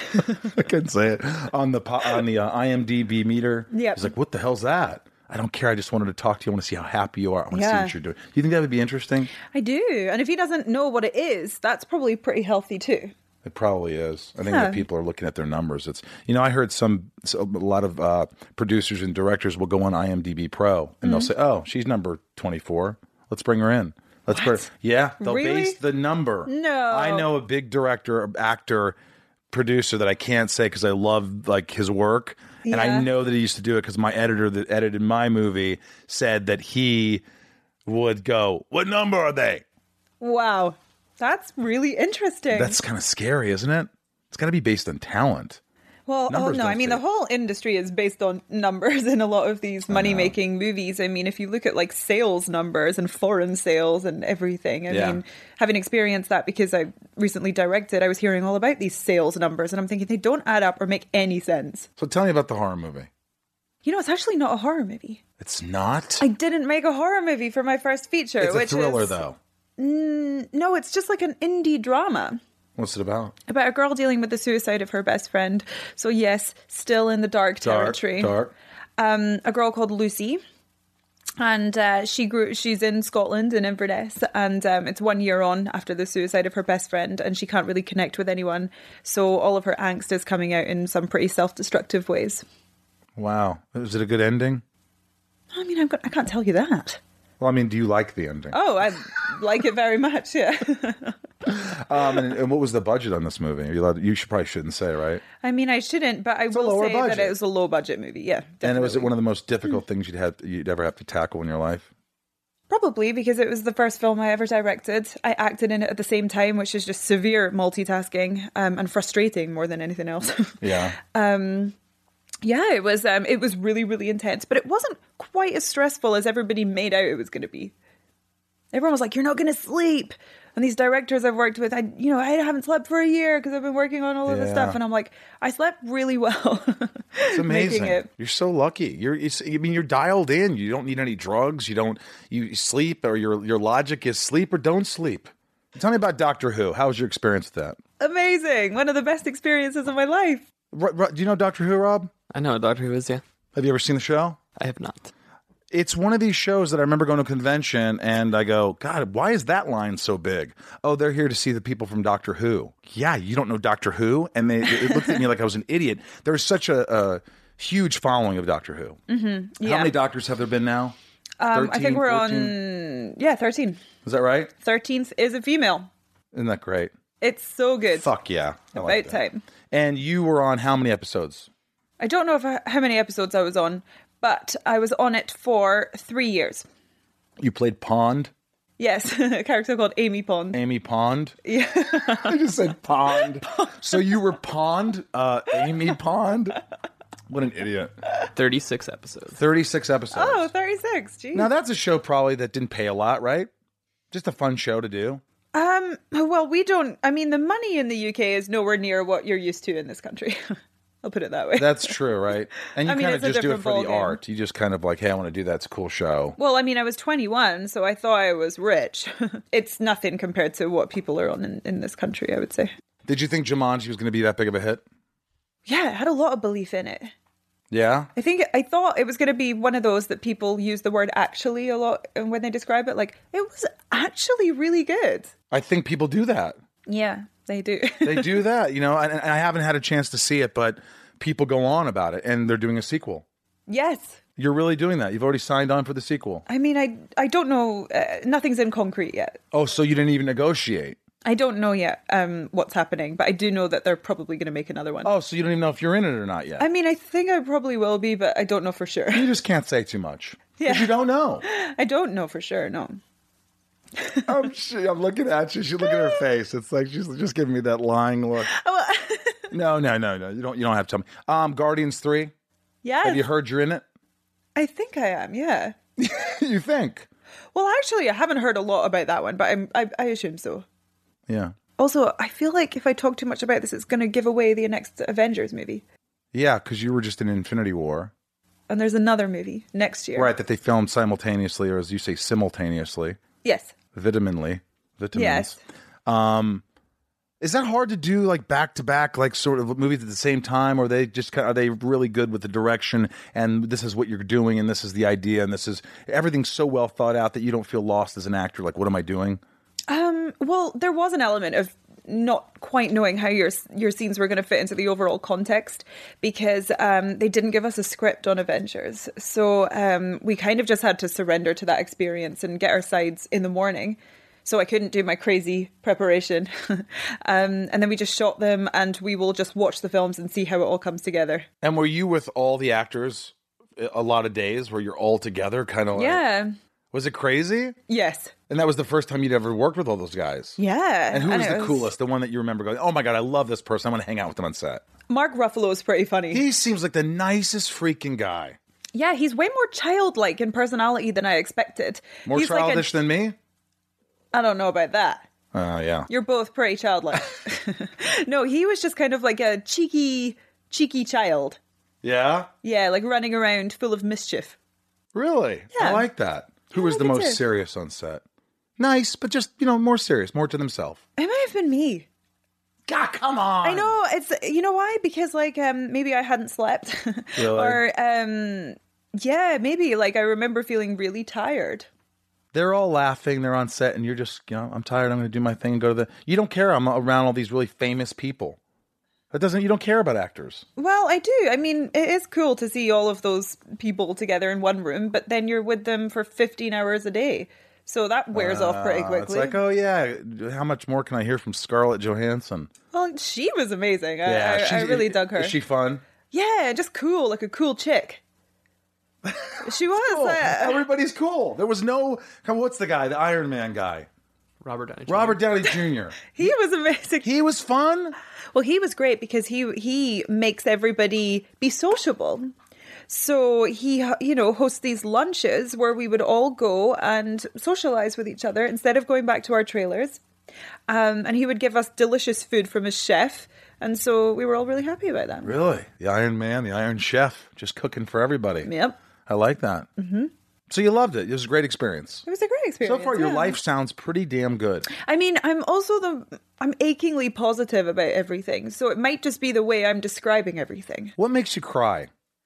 Speaker 1: I couldn't say it on the on the uh, I M D B meter.
Speaker 3: Yeah.
Speaker 1: He's like, what the hell's that? I don't care. I just wanted to talk to you. I want to see how happy you are. I want to
Speaker 3: yeah.
Speaker 1: see what you're doing. Do you think that would be interesting?
Speaker 3: I do. And if he doesn't know what it is, that's probably pretty healthy too.
Speaker 1: It probably is. I think
Speaker 3: yeah.
Speaker 1: that people are looking at their numbers. It's, you know, I heard some, so a lot of uh, producers and directors will go on I M D B Pro and mm-hmm. they'll say, oh, she's number twenty-four. Let's bring her in. Let's bring, yeah, they'll
Speaker 3: really?
Speaker 1: base the number.
Speaker 3: No.
Speaker 1: I know a big director, actor, producer that I can't say because I love like his work. Yeah. And I know that he used to do it because my editor that edited my movie said that he would go, what number are they?
Speaker 3: Wow. That's really interesting.
Speaker 1: That's kind of scary, isn't it? It's got to be based on talent.
Speaker 3: Well, numbers oh no, I mean, the whole industry is based on numbers in a lot of these money-making movies. I mean, if you look at like sales numbers and foreign sales and everything, I
Speaker 1: yeah.
Speaker 3: mean, having experienced that because I recently directed, I was hearing all about these sales numbers and I'm thinking they don't add up or make any sense.
Speaker 1: So tell me about the horror movie.
Speaker 3: You know, it's actually not a horror movie.
Speaker 1: It's not?
Speaker 3: I didn't make a horror movie for my first feature.
Speaker 1: It's
Speaker 3: which
Speaker 1: a thriller,
Speaker 3: is,
Speaker 1: though.
Speaker 3: Mm, no, it's just like an indie drama.
Speaker 1: What's it about?
Speaker 3: About a girl dealing with the suicide of her best friend. So yes, still in the dark territory.
Speaker 1: Dark, dark.
Speaker 3: Um, a girl called Lucy. And uh, she grew. She's in Scotland, in Inverness. And um, it's one year on after the suicide of her best friend. And she can't really connect with anyone. So all of her angst is coming out in some pretty self-destructive ways. Wow.
Speaker 1: Was it a good ending?
Speaker 3: I mean, I'm, I can't tell you that.
Speaker 1: Well, I mean, do you like the ending?
Speaker 3: Oh, I like it very much, yeah.
Speaker 1: um, and, and what was the budget on this movie? Are you, allowed, you should, probably shouldn't say, right?
Speaker 3: I mean, I shouldn't, but I
Speaker 1: it's
Speaker 3: will say
Speaker 1: budget.
Speaker 3: that it was a low-budget movie, yeah. Definitely.
Speaker 1: And was it one of the most difficult things you'd, have, you'd ever have to tackle in your life?
Speaker 3: Probably, because it was the first film I ever directed. I acted in it at the same time, which is just severe multitasking um, and frustrating more than anything else.
Speaker 1: Yeah.
Speaker 3: um Yeah, it was um, it was really, really intense, but it wasn't quite as stressful as everybody made out it was going to be. Everyone was like, you're not going to sleep. And these directors I've worked with, I you know, I haven't slept for a year because I've been working on all of
Speaker 1: yeah.
Speaker 3: this stuff. And I'm like, I slept really well.
Speaker 1: It's amazing. It. You're so lucky. You're, it's, I mean, you're dialed in. You don't need any drugs. You don't, you sleep, or your, your logic is sleep or don't sleep. Tell me about Doctor Who. How was your experience with that?
Speaker 3: Amazing. One of the best experiences of my life.
Speaker 1: R- R- do you know Doctor Who, Rob?
Speaker 2: I know what Doctor Who is, yeah.
Speaker 1: Have you ever seen the show?
Speaker 2: I have not.
Speaker 1: It's one of these shows that I remember going to a convention and I go, God, why is that line so big? Oh, they're here to see the people from Doctor Who. Yeah, you don't know Doctor Who? And they it looked at me like I was an idiot. There's such a, a huge following of Doctor Who.
Speaker 3: Mm-hmm. Yeah.
Speaker 1: How many doctors have there been now?
Speaker 3: Um, I think we're
Speaker 1: fourteen?
Speaker 3: on, yeah, thirteen.
Speaker 1: Is that right?
Speaker 3: thirteenth is a female.
Speaker 1: Isn't that great?
Speaker 3: It's so good.
Speaker 1: Fuck yeah. I
Speaker 3: About
Speaker 1: like that.
Speaker 3: time.
Speaker 1: And you were on how many episodes?
Speaker 3: I don't know if I, how many episodes I was on, but I was on it for three years.
Speaker 1: You played Pond?
Speaker 3: Yes, a character called Amy Pond.
Speaker 1: Amy Pond?
Speaker 3: Yeah.
Speaker 1: I just said Pond. So you were Pond? Uh, Amy Pond? What an idiot.
Speaker 2: thirty-six episodes.
Speaker 1: thirty-six episodes.
Speaker 3: Oh, thirty-six. Geez.
Speaker 1: Now that's a show probably that didn't pay a lot, right? Just a fun show to do.
Speaker 3: Um. Well, we don't. I mean, the money in the U K is nowhere near what you're used to in this country. I'll put it that way.
Speaker 1: That's true, right? And you
Speaker 3: I mean,
Speaker 1: kind of
Speaker 3: it's a
Speaker 1: just do it
Speaker 3: different
Speaker 1: for the
Speaker 3: ballgame.
Speaker 1: art. You just kind of like, hey, I want to do that. It's a cool show.
Speaker 3: Well, I mean, I was twenty-one, so I thought I was rich. It's nothing compared to what people are on in, in this country, I would say.
Speaker 1: Did you think Jumanji was going to be that big of a hit?
Speaker 3: Yeah, I had a lot of belief in it.
Speaker 1: Yeah?
Speaker 3: I think I thought it was going to be one of those that people use the word actually a lot when they describe it. Like, it was actually really good.
Speaker 1: I think people do that.
Speaker 3: Yeah, they do.
Speaker 1: They do that, you know, and, and I haven't had a chance to see it, but people go on about it, and they're doing a sequel.
Speaker 3: Yes.
Speaker 1: You're really doing that. You've already signed on for the sequel.
Speaker 3: I mean, I, I don't know. Uh, nothing's in concrete yet.
Speaker 1: Oh, so you didn't even negotiate?
Speaker 3: I don't know yet um, what's happening, but I do know that they're probably going to make another one.
Speaker 1: Oh, so you don't even know if you're in it or not yet?
Speaker 3: I mean, I think I probably will be, but I don't know for sure.
Speaker 1: You just can't say too much.
Speaker 3: Yeah.
Speaker 1: You don't know.
Speaker 3: I don't know for sure, no.
Speaker 1: I'm, she, I'm looking at you. She's looking at her face. It's like she's just giving me that lying look. no, no, no, no. You don't. You don't have to tell me. Um, Guardians three.
Speaker 3: Yes.
Speaker 1: Have you heard you're in it?
Speaker 3: I think I am. Yeah.
Speaker 1: You think?
Speaker 3: Well, actually, I haven't heard a lot about that one, but I'm, I, I assume so.
Speaker 1: Yeah.
Speaker 3: Also, I feel like if I talk too much about this, it's going to give away the next Avengers movie.
Speaker 1: Yeah, because you were just in Infinity War.
Speaker 3: And there's another movie next year.
Speaker 1: Right, that they filmed simultaneously, or as you say, simultaneously.
Speaker 3: Yes.
Speaker 1: Vitaminly. Vitamins.
Speaker 3: Yes.
Speaker 1: Um, is that hard to do, like, back-to-back, like, sort of movies at the same time? Or are they just kind of, are they really good with the direction, and this is what you're doing, and this is the idea, and this is, everything's so well thought out that you don't feel lost as an actor? Like, what am I doing?
Speaker 3: Um, well, there was an element of not quite knowing how your your scenes were going to fit into the overall context because um, they didn't give us a script on Avengers. So um, we kind of just had to surrender to that experience and get our sides in the morning. So I couldn't do my crazy preparation. um, and then we just shot them and we will just watch the films and see how it all comes together.
Speaker 1: And were you with all the actors a lot of days where you're all together? Kind of like,
Speaker 3: Yeah.
Speaker 1: Was it crazy?
Speaker 3: Yes.
Speaker 1: And that was the first time you'd ever worked with all those guys?
Speaker 3: Yeah.
Speaker 1: And who was
Speaker 3: and
Speaker 1: the
Speaker 3: was...
Speaker 1: coolest? The one that you remember going, oh my God, I love this person. I want to hang out with them on set.
Speaker 3: Mark Ruffalo's pretty funny.
Speaker 1: He seems like the nicest freaking guy.
Speaker 3: Yeah, he's way more childlike in personality than I expected.
Speaker 1: More
Speaker 3: he's
Speaker 1: childish
Speaker 3: like a...
Speaker 1: than me?
Speaker 3: I don't know about that.
Speaker 1: Oh, uh, yeah.
Speaker 3: You're both pretty childlike. No, he was just kind of like a cheeky, cheeky child.
Speaker 1: Yeah?
Speaker 3: Yeah, like running around full of mischief.
Speaker 1: Really?
Speaker 3: Yeah.
Speaker 1: I like that. Who
Speaker 3: I
Speaker 1: was
Speaker 3: like
Speaker 1: the
Speaker 3: it
Speaker 1: most
Speaker 3: too.
Speaker 1: serious on set? Nice, but just, you know, more serious, more to themselves.
Speaker 3: It might have been me.
Speaker 1: God, come on.
Speaker 3: I know, it's, you know why? Because, like, um, maybe I hadn't slept.
Speaker 1: Really?
Speaker 3: Or, um, yeah, maybe, like, I remember feeling really tired.
Speaker 1: They're all laughing. They're on set, and you're just, you know, I'm tired. I'm going to do my thing and go to the... You don't care. I'm around all these really famous people. That doesn't... You don't care about actors.
Speaker 3: Well, I do. I mean, it is cool to see all of those people together in one room, but then you're with them for fifteen hours a day. So that wears uh, off pretty quickly.
Speaker 1: It's like, oh, yeah, how much more can I hear from Scarlett Johansson?
Speaker 3: Well, she was amazing. I,
Speaker 1: Yeah,
Speaker 3: I, I really dug her.
Speaker 1: Is she fun?
Speaker 3: Yeah, just cool, like a cool chick. She was.
Speaker 1: Cool.
Speaker 3: Uh,
Speaker 1: Everybody's cool. There was no... Come, what's the guy? The Iron Man guy.
Speaker 2: Robert Downey Junior
Speaker 1: Robert Downey Junior
Speaker 3: He was amazing.
Speaker 1: He was fun?
Speaker 3: Well, he was great because he he makes everybody be sociable. So he, you know, hosts these lunches where we would all go and socialize with each other instead of going back to our trailers. Um, and he would give us delicious food from his chef. And so we were all really happy about that.
Speaker 1: Really? The Iron Man, the Iron Chef, just cooking for everybody.
Speaker 3: Yep.
Speaker 1: I like that.
Speaker 3: Mm-hmm.
Speaker 1: So you loved it. It was a great experience.
Speaker 3: It was a great experience.
Speaker 1: So far, your
Speaker 3: yeah.
Speaker 1: life sounds pretty damn good.
Speaker 3: I mean, I'm also the, I'm achingly positive about everything. So it might just be the way I'm describing everything.
Speaker 1: What makes you cry?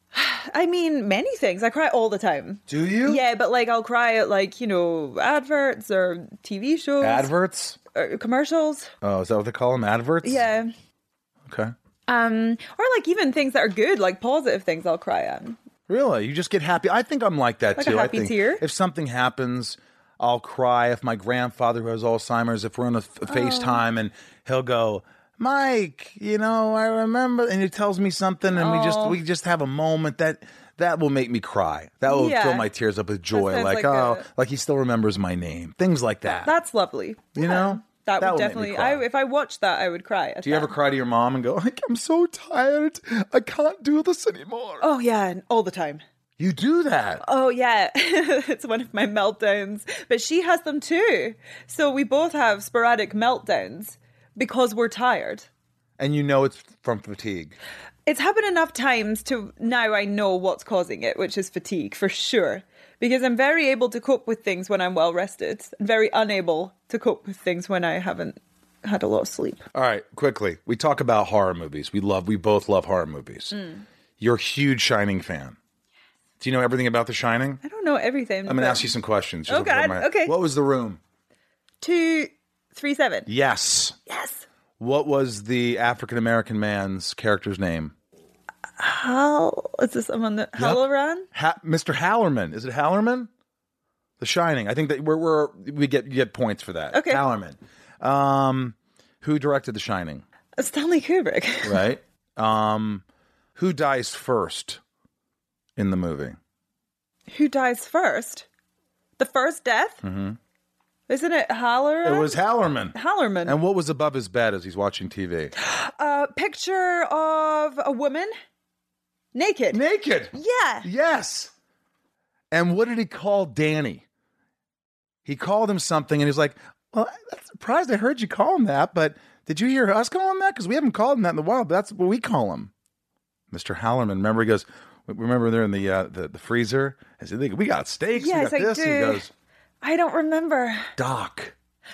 Speaker 3: I mean, many things. I cry all the time.
Speaker 1: Do you?
Speaker 3: Yeah, but like I'll cry at like, you know, adverts or T V shows.
Speaker 1: Adverts?
Speaker 3: Or commercials.
Speaker 1: Oh, is that what they call them? Adverts?
Speaker 3: Yeah.
Speaker 1: Okay.
Speaker 3: Um, or like even things that are good, like positive things I'll cry at.
Speaker 1: Really? You just get happy? I think I'm like that
Speaker 3: Like
Speaker 1: too.
Speaker 3: a happy
Speaker 1: I think
Speaker 3: tear?
Speaker 1: if something happens, I'll cry. If my grandfather who has Alzheimer's, if we're on a, f- a FaceTime and he'll go, Mike, you know, I remember, and he tells me something, and we just
Speaker 3: Oh.
Speaker 1: we just have a moment that that will make me cry. That will
Speaker 3: Yeah.
Speaker 1: fill my tears up with joy.
Speaker 3: sounds
Speaker 1: Like,
Speaker 3: like
Speaker 1: oh,
Speaker 3: a-
Speaker 1: like he still remembers my name. Things like that.
Speaker 3: That's lovely.
Speaker 1: You know,
Speaker 3: That,
Speaker 1: That
Speaker 3: would
Speaker 1: would make me
Speaker 3: definitely.
Speaker 1: cry.
Speaker 3: I, if I watched that, I would cry. at
Speaker 1: Do you ever
Speaker 3: that.
Speaker 1: cry to your mom and go, like, I'm so tired. I can't do this anymore.
Speaker 3: Oh yeah, all the time.
Speaker 1: You do that.
Speaker 3: Oh yeah, it's one of my meltdowns. But she has them too. So we both have sporadic meltdowns because we're tired.
Speaker 1: And you know it's from fatigue.
Speaker 3: It's happened enough times to now I know what's causing it, which is fatigue for sure. Because I'm very able to cope with things when I'm well rested, and very unable to cope with things when I haven't had a lot of sleep.
Speaker 1: All right, quickly. We talk about horror movies. We love, we both love horror movies.
Speaker 3: Mm.
Speaker 1: You're a huge Shining fan. Do you know everything about The Shining?
Speaker 3: I don't know everything.
Speaker 1: I'm going to
Speaker 3: but-
Speaker 1: ask you some questions. just
Speaker 3: Oh,
Speaker 1: off the top of
Speaker 3: God.
Speaker 1: my head.
Speaker 3: Okay.
Speaker 1: What was the room?
Speaker 3: Two, three, seven.
Speaker 1: Yes.
Speaker 3: Yes.
Speaker 1: What was the African American man's character's name?
Speaker 3: Hal, is this someone that Halloran?
Speaker 1: Ha- Mister Hallerman. Is it Hallerman? The Shining. I think that we're, we're we get you get points for that.
Speaker 3: Okay.
Speaker 1: Hallerman. Um, who directed The Shining?
Speaker 3: Stanley Kubrick.
Speaker 1: Right. Um, who dies first in the movie?
Speaker 3: Who dies first? The first death?
Speaker 1: Mm-hmm.
Speaker 3: Isn't it Halloran?
Speaker 1: It was Hallerman.
Speaker 3: Hallerman.
Speaker 1: And what was above his bed as he's watching T V?
Speaker 3: A picture of a woman naked.
Speaker 1: Naked.
Speaker 3: Yeah.
Speaker 1: Yes. And what did he call Danny? He called him something, and he's like, "Well, I'm surprised I heard you call him that, but did you hear us call him that? Because we haven't called him that in a while. But that's what we call him, Mister Hallerman." Remember, he goes, "Remember they're in the uh, the, the freezer? I said, we got steaks.
Speaker 3: Yes,
Speaker 1: we got
Speaker 3: I
Speaker 1: this."
Speaker 3: do.
Speaker 1: And he goes,
Speaker 3: I don't remember.
Speaker 1: Doc.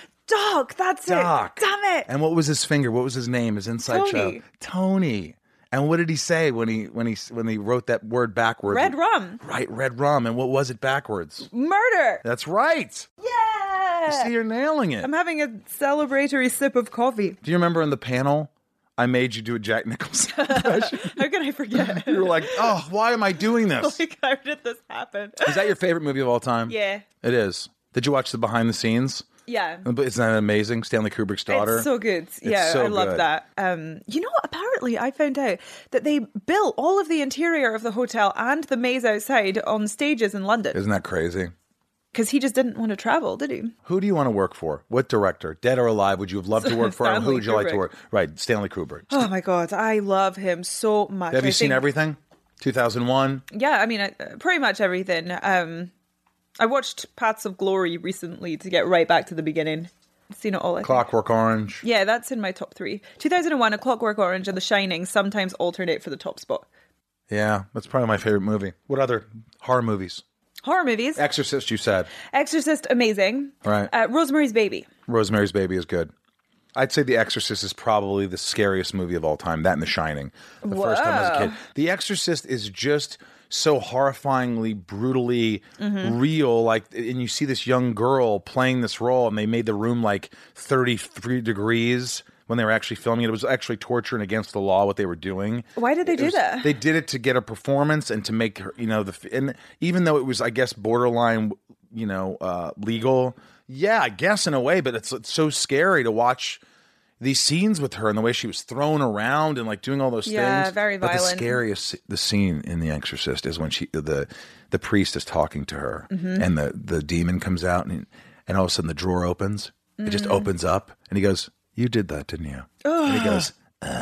Speaker 3: Doc, that's
Speaker 1: Doc.
Speaker 3: it. Damn it.
Speaker 1: And what was his finger? What was his name? His inside
Speaker 3: Tony.
Speaker 1: show. Tony. And what did he say when he when he when he wrote that word backwards?
Speaker 3: Red rum.
Speaker 1: Right, red rum. And what was it backwards?
Speaker 3: Murder.
Speaker 1: That's right.
Speaker 3: Yeah.
Speaker 1: You see, you're nailing it.
Speaker 3: I'm having a celebratory sip of coffee.
Speaker 1: Do you remember in the panel, I made you do a Jack Nicholson impression?
Speaker 3: How can I forget?
Speaker 1: You were like, oh, why am I doing this?
Speaker 3: Like, how did this happen?
Speaker 1: Is that your favorite movie of all time?
Speaker 3: Yeah.
Speaker 1: It is. Did you watch the behind the scenes?
Speaker 3: Yeah.
Speaker 1: Isn't that amazing? Stanley Kubrick's daughter.
Speaker 3: It's so good. Yeah,
Speaker 1: so
Speaker 3: I love
Speaker 1: good.
Speaker 3: that. Um, you know, apparently I found out that they built all of the interior of the hotel and the maze outside on stages in London.
Speaker 1: Isn't that crazy?
Speaker 3: Because he just didn't want to travel, did he?
Speaker 1: Who do you want to work for? What director? Dead or alive? Would you have loved to work for? And who
Speaker 3: Stanley
Speaker 1: would you like to
Speaker 3: Kubrick.
Speaker 1: work? Right, Stanley Kubrick.
Speaker 3: Oh my God, I love him so much.
Speaker 1: Have you
Speaker 3: I
Speaker 1: seen
Speaker 3: think-
Speaker 1: everything? two thousand one?
Speaker 3: Yeah, I mean, I, uh, pretty much everything. Um, I watched Paths of Glory recently to get right back to the beginning. I've seen it all. I think.
Speaker 1: Clockwork Orange.
Speaker 3: Yeah, that's in my top three. two thousand one, A Clockwork Orange, and The Shining sometimes alternate for the top spot.
Speaker 1: Yeah, that's probably my favorite movie. What other horror movies?
Speaker 3: Horror movies.
Speaker 1: Exorcist, you said.
Speaker 3: Exorcist, amazing.
Speaker 1: Right.
Speaker 3: Uh, Rosemary's Baby.
Speaker 1: Rosemary's Baby is good. I'd say The Exorcist is probably the scariest movie of all time. That and The Shining. The first time as a kid.
Speaker 3: Whoa.
Speaker 1: The Exorcist is just so horrifyingly, brutally
Speaker 3: Mhm.
Speaker 1: real. Like, and you see this young girl playing this role, and they made the room like thirty-three degrees when they were actually filming it. It was actually torture and against the law what they were doing.
Speaker 3: Why did they
Speaker 1: It
Speaker 3: do
Speaker 1: was-
Speaker 3: that?
Speaker 1: They did it to get a performance and to make her, you know, the and even though it was, I guess, borderline, you know, uh, legal. Yeah, I guess in a way, but it's, it's so scary to watch these scenes with her and the way she was thrown around and like doing all those
Speaker 3: Yeah,
Speaker 1: things.
Speaker 3: very
Speaker 1: But the
Speaker 3: violent.
Speaker 1: scariest, the scene in The Exorcist is when she, the the priest is talking to her,
Speaker 3: Mhm.
Speaker 1: and the the demon comes out, and and all of a sudden the drawer opens. It just
Speaker 3: Mm.
Speaker 1: opens up, and he goes, "You did that, didn't you?" And he
Speaker 3: Ugh.
Speaker 1: goes,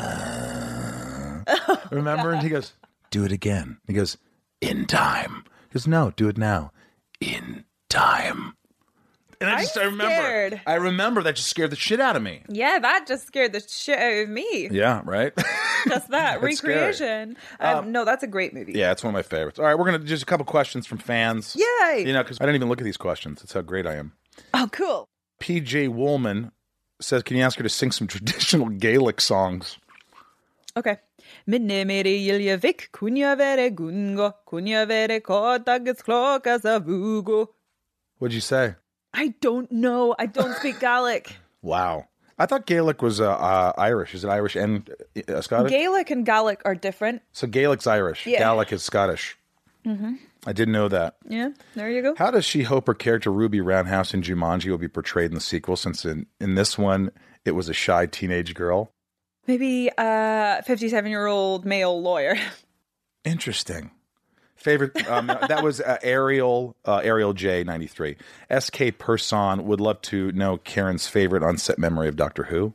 Speaker 1: uh, "Remember?" And he goes, "Do it again." He goes, "In time." He goes, "No, do it now." In time. And I
Speaker 3: I'm
Speaker 1: just I remember.
Speaker 3: scared.
Speaker 1: I remember that just scared the shit out of me.
Speaker 3: Yeah, that just scared the shit out of me.
Speaker 1: Yeah, right?
Speaker 3: Just that
Speaker 1: That's scary.
Speaker 3: recreation. Um,
Speaker 1: Um,
Speaker 3: no, that's a great movie.
Speaker 1: Yeah, it's one of my favorites. All right, we're going to just a couple questions from fans.
Speaker 3: Yay!
Speaker 1: You know, because I didn't even look at these questions. That's how great I am.
Speaker 3: Oh, cool.
Speaker 1: P J Woolman says, can you ask her to sing some traditional Gaelic songs?
Speaker 3: Okay. Minne mere Iljevik, kunja vere gungo, kunja vere kotagets klokas avugo.
Speaker 1: What'd you say?
Speaker 3: I don't know. I don't speak Gaelic.
Speaker 1: Wow. I thought Gaelic was uh, uh, Irish. Is it Irish and uh, Scottish?
Speaker 3: Gaelic and Gaelic are different.
Speaker 1: So Gaelic's Irish.
Speaker 3: Yeah.
Speaker 1: Gaelic is Scottish.
Speaker 3: Mm-hmm.
Speaker 1: I didn't know that.
Speaker 3: Yeah, there you go.
Speaker 1: How does she hope her character Ruby Roundhouse in Jumanji will be portrayed in the sequel, since in, in this one it was a shy teenage girl?
Speaker 3: Maybe a fifty-seven-year-old male lawyer.
Speaker 1: Interesting. Favorite, um, that was uh, Ariel, uh, Ariel J ninety-three. S K Person would love to know Karen's favorite on-set memory of Doctor Who.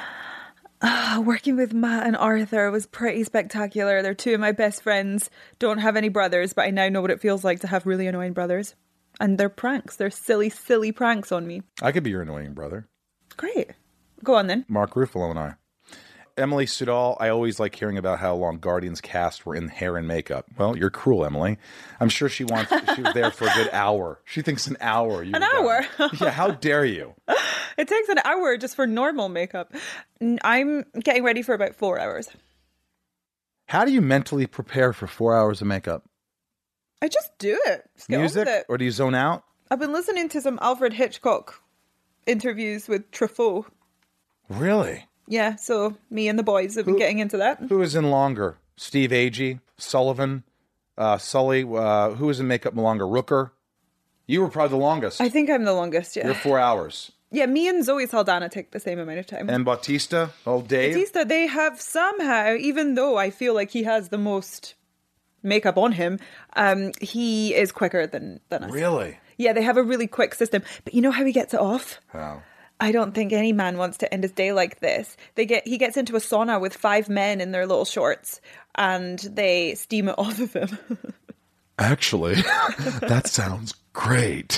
Speaker 3: Uh, working with Matt and Arthur was pretty spectacular. They're two of my best friends. Don't have any brothers, but I now know what it feels like to have really annoying brothers. And they're pranks. They're silly, silly pranks on me.
Speaker 1: I could be your annoying brother.
Speaker 3: Great. Go on then.
Speaker 1: Mark Ruffalo and I. Emily Sudol, I always like hearing about how long Guardians cast were in hair and makeup. Well, you're cruel, Emily. I'm sure she wants. She was there for a good hour. She thinks an hour. You
Speaker 3: an hour?
Speaker 1: Yeah, how dare you?
Speaker 3: It takes an hour just for normal makeup. I'm getting ready for about four hours.
Speaker 1: How do you mentally prepare for four hours of makeup?
Speaker 3: I just do it. Just get
Speaker 1: Music?
Speaker 3: on with it.
Speaker 1: Or do you zone out?
Speaker 3: I've been listening to some Alfred Hitchcock interviews with Truffaut.
Speaker 1: Really?
Speaker 3: Yeah, so me and the boys have been
Speaker 1: who,
Speaker 3: getting into that.
Speaker 1: Who is in longer? Steve Agee, Sullivan, uh, Sully. Uh, who is in makeup longer? Rooker. You were probably the longest.
Speaker 3: I think I'm the longest, yeah.
Speaker 1: You're four hours.
Speaker 3: Yeah, me and Zoe Saldana take the same amount of time.
Speaker 1: And Bautista, old Dave.
Speaker 3: Bautista, they have somehow, even though I feel like he has the most makeup on him, um, he is quicker than, than us.
Speaker 1: Really?
Speaker 3: Yeah, they have a really quick system. But you know how he gets it off?
Speaker 1: How?
Speaker 3: I don't think any man wants to end his day like this. They get he gets into a sauna with five men in their little shorts and they steam it off of him.
Speaker 1: Actually, that sounds great.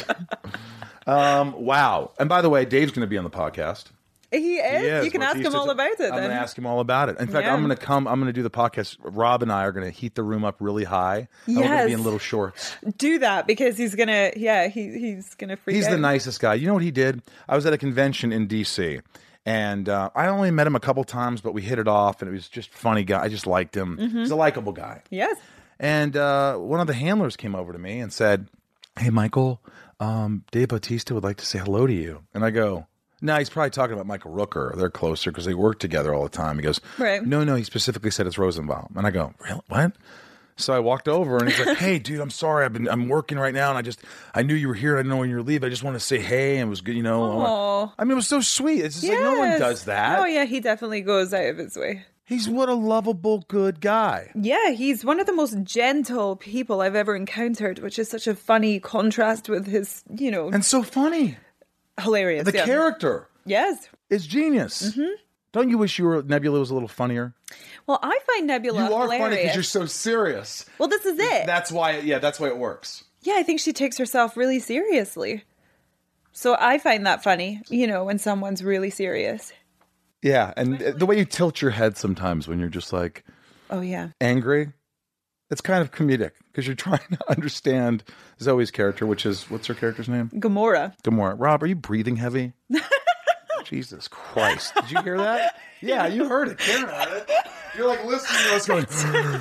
Speaker 1: Um, wow. And by the way, Dave's going to be on the podcast.
Speaker 3: He is?
Speaker 1: He is.
Speaker 3: You can
Speaker 1: We're
Speaker 3: ask him
Speaker 1: teased
Speaker 3: all
Speaker 1: to-
Speaker 3: about it
Speaker 1: I'm
Speaker 3: then.
Speaker 1: going to ask him all about it. In fact,
Speaker 3: Yeah.
Speaker 1: I'm going to come, I'm going to do the podcast. Rob and I are going to heat the room up really high. And we're going to be
Speaker 3: Yes.
Speaker 1: in little shorts.
Speaker 3: Do that because he's going to, yeah, he, he's going to freak
Speaker 1: He's
Speaker 3: out.
Speaker 1: the nicest guy. You know what he did? I was at a convention in D C and uh, I only met him a couple times, but we hit it off and it was just a funny guy. I just liked him.
Speaker 3: Mhm.
Speaker 1: He's a likable guy.
Speaker 3: Yes.
Speaker 1: And uh, one of the handlers came over to me and said, "Hey, Michael, um, Dave Bautista would like to say hello to you." And I go, "No, he's probably talking about Michael Rooker. They're closer because they work together all the time." He goes,
Speaker 3: Right.
Speaker 1: "No, no, he specifically said it's Rosenbaum." And I go, "Really? What?" So I walked over and he's like, "Hey, dude, I'm sorry. I've been I'm working right now, and I just I knew you were here. I didn't know when you were leaving. I just wanted to say hey, and it was good, you know."
Speaker 3: Aw.
Speaker 1: I mean, it was so sweet. It's just like no one
Speaker 3: Yes.
Speaker 1: does that.
Speaker 3: Oh, yeah, he definitely goes out of his way.
Speaker 1: He's what a lovable, good guy.
Speaker 3: Yeah, he's one of the most gentle people I've ever encountered, which is such a funny contrast with his, you know.
Speaker 1: And so funny.
Speaker 3: Hilarious.
Speaker 1: The
Speaker 3: yeah.
Speaker 1: character.
Speaker 3: Yes.
Speaker 1: It's genius.
Speaker 3: Mm-hmm.
Speaker 1: Don't you wish you were Nebula was a little funnier?
Speaker 3: Well, I find Nebula
Speaker 1: You are
Speaker 3: hilarious.
Speaker 1: funny because you're so serious.
Speaker 3: Well, this is it.
Speaker 1: That's why, yeah, that's why it works.
Speaker 3: Yeah, I think she takes herself really seriously. So I find that funny, you know, when someone's really serious.
Speaker 1: Yeah, and the way you tilt your head sometimes when you're just like
Speaker 3: Oh, yeah.
Speaker 1: angry, it's kind of comedic because you're trying to understand Zoe's character, which is, what's her character's name?
Speaker 3: Gamora.
Speaker 1: Gamora. Rob, are you breathing heavy? Jesus Christ. Did you hear that? Yeah, you heard it. Karen heard it. You're like listening to us going.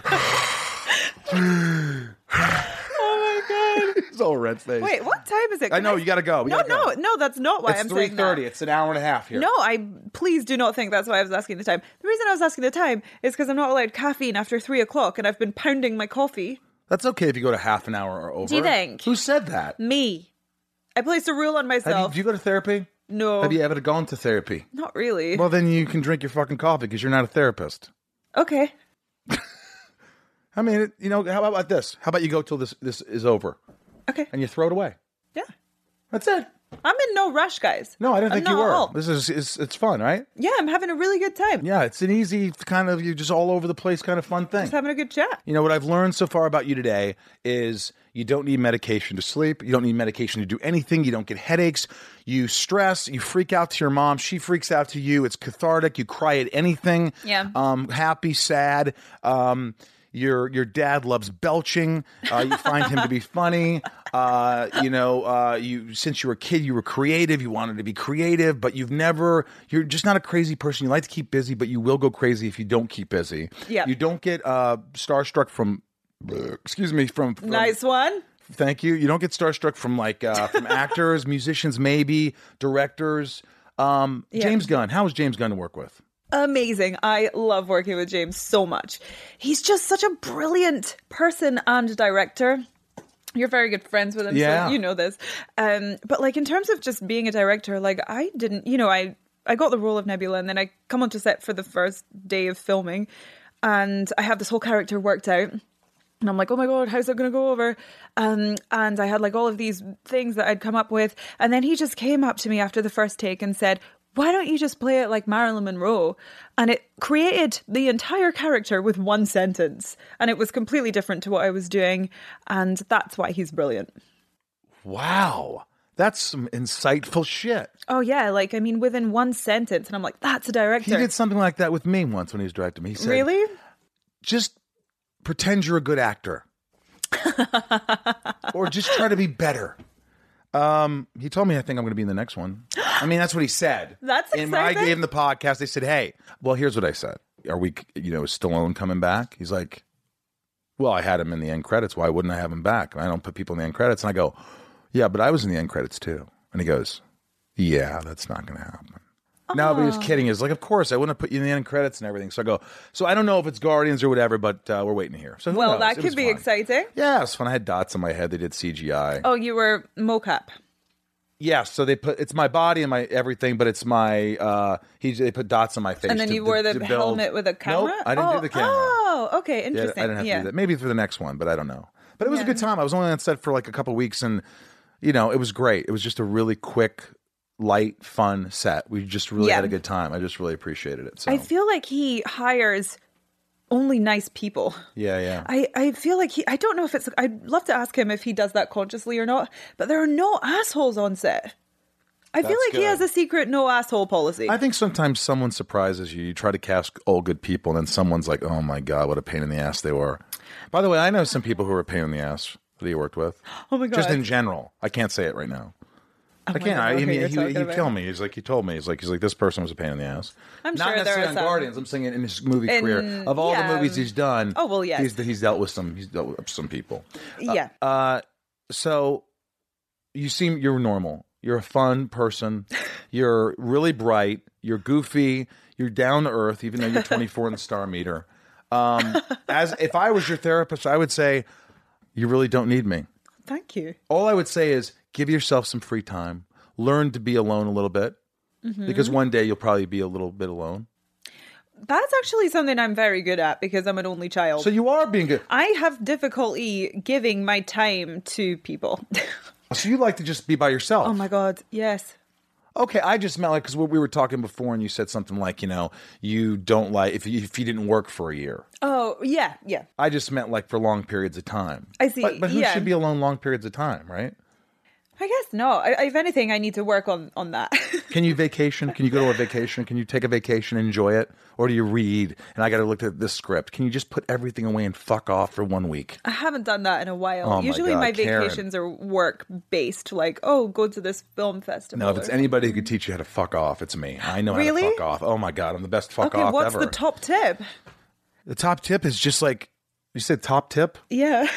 Speaker 3: Oh, my God.
Speaker 1: It's all red face.
Speaker 3: Wait, what time is it?
Speaker 1: I
Speaker 3: Can
Speaker 1: know, you got to go. We
Speaker 3: No,
Speaker 1: gotta go.
Speaker 3: no, no, that's not why
Speaker 1: It's
Speaker 3: I'm
Speaker 1: three
Speaker 3: saying
Speaker 1: thirty.
Speaker 3: that.
Speaker 1: It's an hour and a half here.
Speaker 3: No, I please do not think that's why I was asking the time. The reason I was asking the time is because I'm not allowed caffeine after three o'clock and I've been pounding my coffee.
Speaker 1: That's okay if you go to half an hour or over.
Speaker 3: Do you think?
Speaker 1: Who said that?
Speaker 3: Me. I placed a rule on
Speaker 1: Have you,
Speaker 3: myself.
Speaker 1: do you go to therapy?
Speaker 3: No.
Speaker 1: Have you ever gone to therapy?
Speaker 3: Not really.
Speaker 1: Well, then you can drink your fucking coffee because you're not a therapist.
Speaker 3: Okay.
Speaker 1: I mean, you know, how about this? How about you go till this this is over?
Speaker 3: Okay.
Speaker 1: And you throw it away.
Speaker 3: Yeah.
Speaker 1: That's it.
Speaker 3: I'm in no rush, guys.
Speaker 1: No, I didn't
Speaker 3: I'm
Speaker 1: think you
Speaker 3: not at
Speaker 1: were.
Speaker 3: all.
Speaker 1: This is it's, it's fun, right?
Speaker 3: Yeah, I'm having a really good time.
Speaker 1: Yeah, it's an easy kind of, you just all over the place kind of fun thing.
Speaker 3: Just having a good chat.
Speaker 1: You know, what I've learned so far about you today is you don't need medication to sleep. You don't need medication to do anything. You don't get headaches. You stress. You freak out to your mom. She freaks out to you. It's cathartic. You cry at anything.
Speaker 3: Yeah.
Speaker 1: Um, happy, sad. Um, Your your dad loves belching. Uh, you find him to be funny. Uh, you know, uh, you since you were a kid, you were creative. You wanted to be creative, but you've never. You're just not a crazy person. You like to keep busy, but you will go crazy if you don't keep busy.
Speaker 3: Yeah.
Speaker 1: You don't get uh, starstruck from. Excuse me. From, from
Speaker 3: Nice one.
Speaker 1: Thank you. You don't get starstruck from like uh, from actors, musicians, maybe directors. Um,
Speaker 3: Yeah.
Speaker 1: James Gunn. How was James Gunn to work with?
Speaker 3: Amazing. I love working with James so much. He's just such a brilliant person and director. You're very good friends with him,
Speaker 1: Yeah.
Speaker 3: so you know this. Um, but like in terms of just being a director, like I didn't, you know, I, I got the role of Nebula and then I come onto set for the first day of filming and I have this whole character worked out. And I'm like, oh my God, how's it going to go over? Um, and I had like all of these things that I'd come up with. And then he just came up to me after the first take and said, why don't you just play it like Marilyn Monroe? And it created the entire character with one sentence. And it was completely different to what I was doing. And that's why he's brilliant.
Speaker 1: Wow. That's some insightful shit.
Speaker 3: Oh, yeah. Like, I mean, within one sentence. And I'm like, that's a director.
Speaker 1: He did something like that with me once when he was directing me. He said,
Speaker 3: Really?
Speaker 1: just pretend you're a good actor. Or just try to be better. Um, he told me I think I'm going to be in the next one. I mean, that's what he said.
Speaker 3: That's
Speaker 1: And when I
Speaker 3: exciting.
Speaker 1: gave him the podcast, they said, hey, well, here's what I said. Are we, you know, is Stallone coming back? He's like, well, I had him in the end credits. Why wouldn't I have him back? And I don't put people in the end credits. And I go, yeah, but I was in the end credits too. And he goes, yeah, that's not going to happen. No, but he was kidding. He was like, of course, I wouldn't have put you in the end credits and everything. So I go, so I don't know if it's Guardians or whatever, but uh, we're waiting to hear. So who
Speaker 3: Well,
Speaker 1: knows?
Speaker 3: that
Speaker 1: It
Speaker 3: could
Speaker 1: was
Speaker 3: be
Speaker 1: fun.
Speaker 3: exciting.
Speaker 1: Yeah, it was fun. I had dots on my head. They did C G I.
Speaker 3: Oh, you were mocap.
Speaker 1: Yeah, so they put it's my body and my everything, but it's my uh he they put dots on my face.
Speaker 3: And then
Speaker 1: to-
Speaker 3: you wore
Speaker 1: to-
Speaker 3: the
Speaker 1: to build-
Speaker 3: helmet with a camera?
Speaker 1: Nope, I didn't
Speaker 3: oh,
Speaker 1: do the camera.
Speaker 3: Oh, okay,
Speaker 1: Yeah,
Speaker 3: interesting.
Speaker 1: I didn't have
Speaker 3: yeah.
Speaker 1: to do that. Maybe for the next one, but I don't know. But it was
Speaker 3: Yeah.
Speaker 1: a good time. I was only on set for like a couple of weeks, and you know, it was great. It was just a really quick, light, fun set. We just really
Speaker 3: Yeah.
Speaker 1: had a good time. I just really appreciated it. So
Speaker 3: I feel like he hires only nice people.
Speaker 1: yeah, yeah.
Speaker 3: I, I feel like he, I don't know if it's, I'd love to ask him if he does that consciously or not, but there are no assholes on set. I feel
Speaker 1: That's
Speaker 3: like he
Speaker 1: good.
Speaker 3: has a secret no asshole policy.
Speaker 1: I think sometimes someone surprises you. You try to cast all good people, and then someone's like, "Oh my god, what a pain in the ass they were." By the way, I know some people who are a pain in the ass that he worked with.
Speaker 3: Oh my God.
Speaker 1: Just in general, I can't say it right now.
Speaker 3: Oh
Speaker 1: I
Speaker 3: my
Speaker 1: can't.
Speaker 3: God,
Speaker 1: I,
Speaker 3: who
Speaker 1: I mean,
Speaker 3: you're
Speaker 1: he,
Speaker 3: talking
Speaker 1: he'd
Speaker 3: about.
Speaker 1: kill me. He's like, he told me. He's like, he's like, this person was a pain in the ass.
Speaker 3: I'm
Speaker 1: Not
Speaker 3: sure there
Speaker 1: necessarily
Speaker 3: are
Speaker 1: on
Speaker 3: some.
Speaker 1: Guardians. I'm saying in his movie
Speaker 3: In-
Speaker 1: career, of all
Speaker 3: yeah.
Speaker 1: the movies he's done.
Speaker 3: Oh, well, yes.
Speaker 1: he's he's dealt with some. He's dealt with some people.
Speaker 3: Yeah.
Speaker 1: Uh, so you seem you're normal. You're a fun person. You're really bright. You're goofy. You're down to earth, even though you're twenty-four in the star meter. Um, as if I was your therapist, I would say you really don't need me.
Speaker 3: Thank you.
Speaker 1: All I would say is give yourself some free time. Learn to be alone a little bit,
Speaker 3: Mhm.
Speaker 1: because one day you'll probably be a little bit alone.
Speaker 3: That's actually something I'm very good at because I'm an only child.
Speaker 1: So you are being good.
Speaker 3: I have difficulty giving my time to people.
Speaker 1: So you like to just be by yourself.
Speaker 3: Oh my God, yes.
Speaker 1: Okay, I just meant like, because we were talking before and you said something like, you know, you don't like, if you, if you didn't work for a year.
Speaker 3: Oh, yeah, yeah.
Speaker 1: I just meant like for long periods of time.
Speaker 3: I see,
Speaker 1: But, but who
Speaker 3: yeah.
Speaker 1: should be alone long periods of time, right?
Speaker 3: I guess not. I, if anything, I need to work on, on that.
Speaker 1: Can you vacation? Can you go to a vacation? Can you take a vacation and enjoy it? Or do you read, and I got to look at this script? Can you just put everything away and fuck off for one week?
Speaker 3: I haven't done that in a while.
Speaker 1: Oh my
Speaker 3: Usually
Speaker 1: God,
Speaker 3: my
Speaker 1: Karen.
Speaker 3: vacations are work based, like, oh, go to this film festival.
Speaker 1: No, if it's
Speaker 3: or-
Speaker 1: anybody who could teach you how to fuck off, it's me. I know
Speaker 3: Really?
Speaker 1: how to fuck off. Oh my God, I'm the best fuck
Speaker 3: Okay,
Speaker 1: off
Speaker 3: what's
Speaker 1: ever.
Speaker 3: the top tip?
Speaker 1: The top tip is just like, you said top tip?
Speaker 3: Yeah.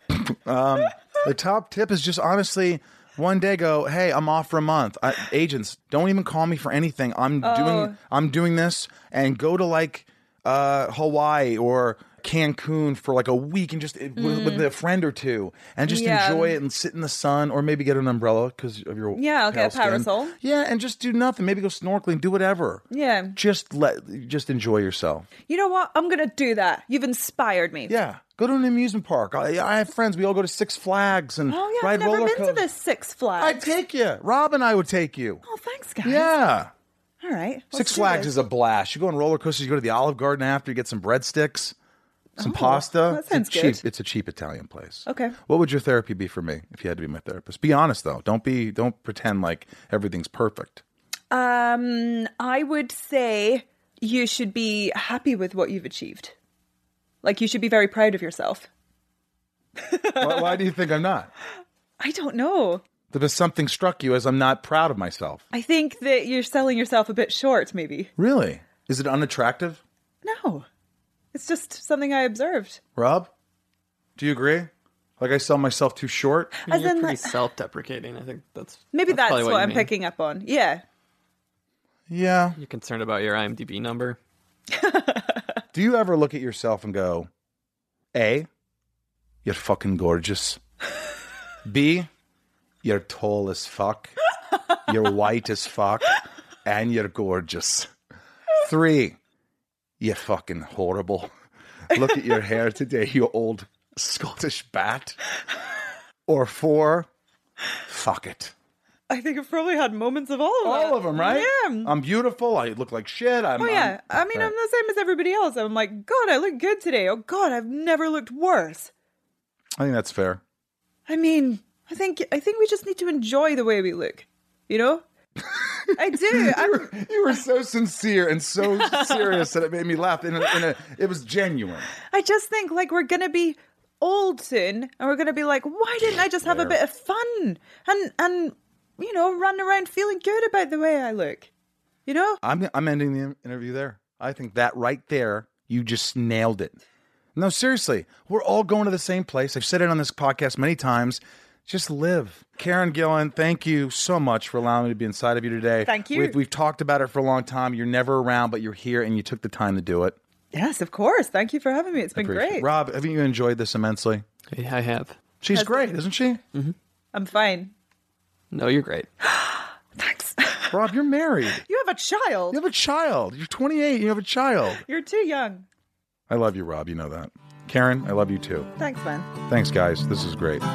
Speaker 1: Um, the top tip is just honestly, one day go, hey, I'm off for a month. I, agents, don't even call me for anything. I'm
Speaker 3: Oh.
Speaker 1: doing I'm doing this, and go to like uh, Hawaii or Cancun for like a week and just with, with a friend or two, and just
Speaker 3: Yeah.
Speaker 1: enjoy it and sit in the sun, or maybe get an umbrella because of your
Speaker 3: Yeah, I'll get a
Speaker 1: pale skin.
Speaker 3: parasol.
Speaker 1: Yeah, and just do nothing. Maybe go snorkeling, do whatever.
Speaker 3: Yeah.
Speaker 1: Just let just enjoy yourself.
Speaker 3: You know what? I'm going to do that. You've inspired me.
Speaker 1: Yeah. Go to an amusement park. I, I have friends. We all go to Six Flags and
Speaker 3: Oh, yeah.
Speaker 1: ride
Speaker 3: I've never
Speaker 1: roller
Speaker 3: been to
Speaker 1: coasters.
Speaker 3: this Six Flags.
Speaker 1: I'd take you. Rob and I would take you.
Speaker 3: Oh, thanks, guys.
Speaker 1: Yeah.
Speaker 3: All right. let's
Speaker 1: Six
Speaker 3: do
Speaker 1: Flags
Speaker 3: this.
Speaker 1: is a blast. You go on roller coasters. You go to the Olive Garden after. You get some breadsticks, some
Speaker 3: Oh,
Speaker 1: pasta.
Speaker 3: that
Speaker 1: It's a
Speaker 3: sounds
Speaker 1: cheap,
Speaker 3: good.
Speaker 1: It's a cheap Italian place.
Speaker 3: Okay.
Speaker 1: What would your therapy be for me if you had to be my therapist? Be honest though. Don't be. Don't pretend like everything's perfect.
Speaker 3: Um, I would say you should be happy with what you've achieved. Like, you should be very proud of yourself.
Speaker 1: why, why do you think I'm not?
Speaker 3: I don't know.
Speaker 1: Because something struck you as I'm not proud of myself.
Speaker 3: I think that you're selling yourself a bit short, maybe.
Speaker 1: Really? Is it unattractive?
Speaker 3: No. It's just something I observed.
Speaker 1: Rob, do you agree? Like I sell myself too short?
Speaker 2: I mean,
Speaker 3: As
Speaker 2: you're
Speaker 3: in,
Speaker 2: pretty
Speaker 3: like-
Speaker 2: self-deprecating. I think that's
Speaker 3: Maybe that's,
Speaker 2: probably
Speaker 3: what,
Speaker 2: you
Speaker 3: I'm
Speaker 2: mean.
Speaker 3: picking up on. Yeah.
Speaker 1: Yeah.
Speaker 2: You're concerned about your IMDb number.
Speaker 1: Do you ever look at yourself and go, A, you're fucking gorgeous. B, you're tall as fuck. You're white as fuck. And you're gorgeous. Three, you're fucking horrible. Look at your hair today, you old Scottish bat. Or four, fuck it.
Speaker 3: I think I've probably had moments of all of
Speaker 1: All
Speaker 3: that.
Speaker 1: of them, right?
Speaker 3: Yeah.
Speaker 1: I'm beautiful. I look like shit. I'm,
Speaker 3: Oh, yeah.
Speaker 1: I'm,
Speaker 3: I mean,
Speaker 1: right.
Speaker 3: I'm the same as everybody else. I'm like, God, I look good today. Oh, God, I've never looked worse.
Speaker 1: I think that's fair.
Speaker 3: I mean, I think I think we just need to enjoy the way we look. You know? I do.
Speaker 1: You
Speaker 3: I'm,
Speaker 1: were, you were so sincere and so serious that it made me laugh. In a, in a, it was genuine.
Speaker 3: I just think, like, we're going to be old soon, and we're going to be like, why didn't I just have a
Speaker 1: There.
Speaker 3: bit of fun? And, and you know, run around feeling good about the way I look. You know?
Speaker 1: I'm I'm ending the interview there. I think that right there, you just nailed it. No, seriously, we're all going to the same place. I've said it on this podcast many times. Just live. Karen Gillan, thank you so much for allowing me to be inside of you today.
Speaker 3: Thank you.
Speaker 1: We've, we've talked about it for a long time. You're never around, but you're here, and you took the time to do it.
Speaker 3: Yes, of course. Thank you for having me. It's been
Speaker 1: Appreciate it.
Speaker 3: great.
Speaker 1: Rob, haven't you enjoyed this immensely?
Speaker 2: Yeah, I have.
Speaker 1: She's
Speaker 3: Has-
Speaker 1: great, isn't she?
Speaker 3: I'm fine.
Speaker 2: No, you're great.
Speaker 3: Thanks.
Speaker 1: Rob, you're married.
Speaker 3: You have a child.
Speaker 1: You have a child. You're twenty-eight. You have a child.
Speaker 3: You're too young.
Speaker 1: I love you, Rob. You know that. Karen, I love you too.
Speaker 3: Thanks, man.
Speaker 1: Thanks, guys. This is great.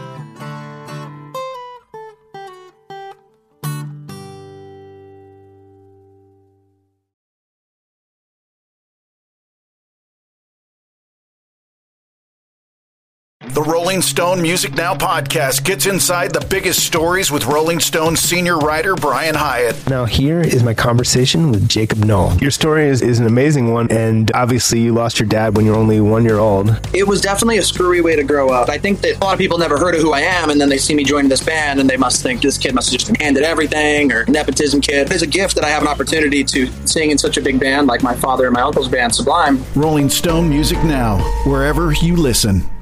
Speaker 12: The Rolling Stone Music Now podcast gets inside the biggest stories with Rolling Stone senior writer Brian Hyatt.
Speaker 8: Now here is my conversation with Jacob Knoll. Your story is, is an amazing one, and obviously you lost your dad when you were only one year old.
Speaker 13: It was definitely a screwy way to grow up. I think that a lot of people never heard of who I am, and then they see me joining this band, and they must think this kid must have just been handed everything, or nepotism kid. It's a gift that I have an opportunity to sing in such a big band like my father and my uncle's band, Sublime.
Speaker 12: Rolling Stone Music Now, wherever you listen.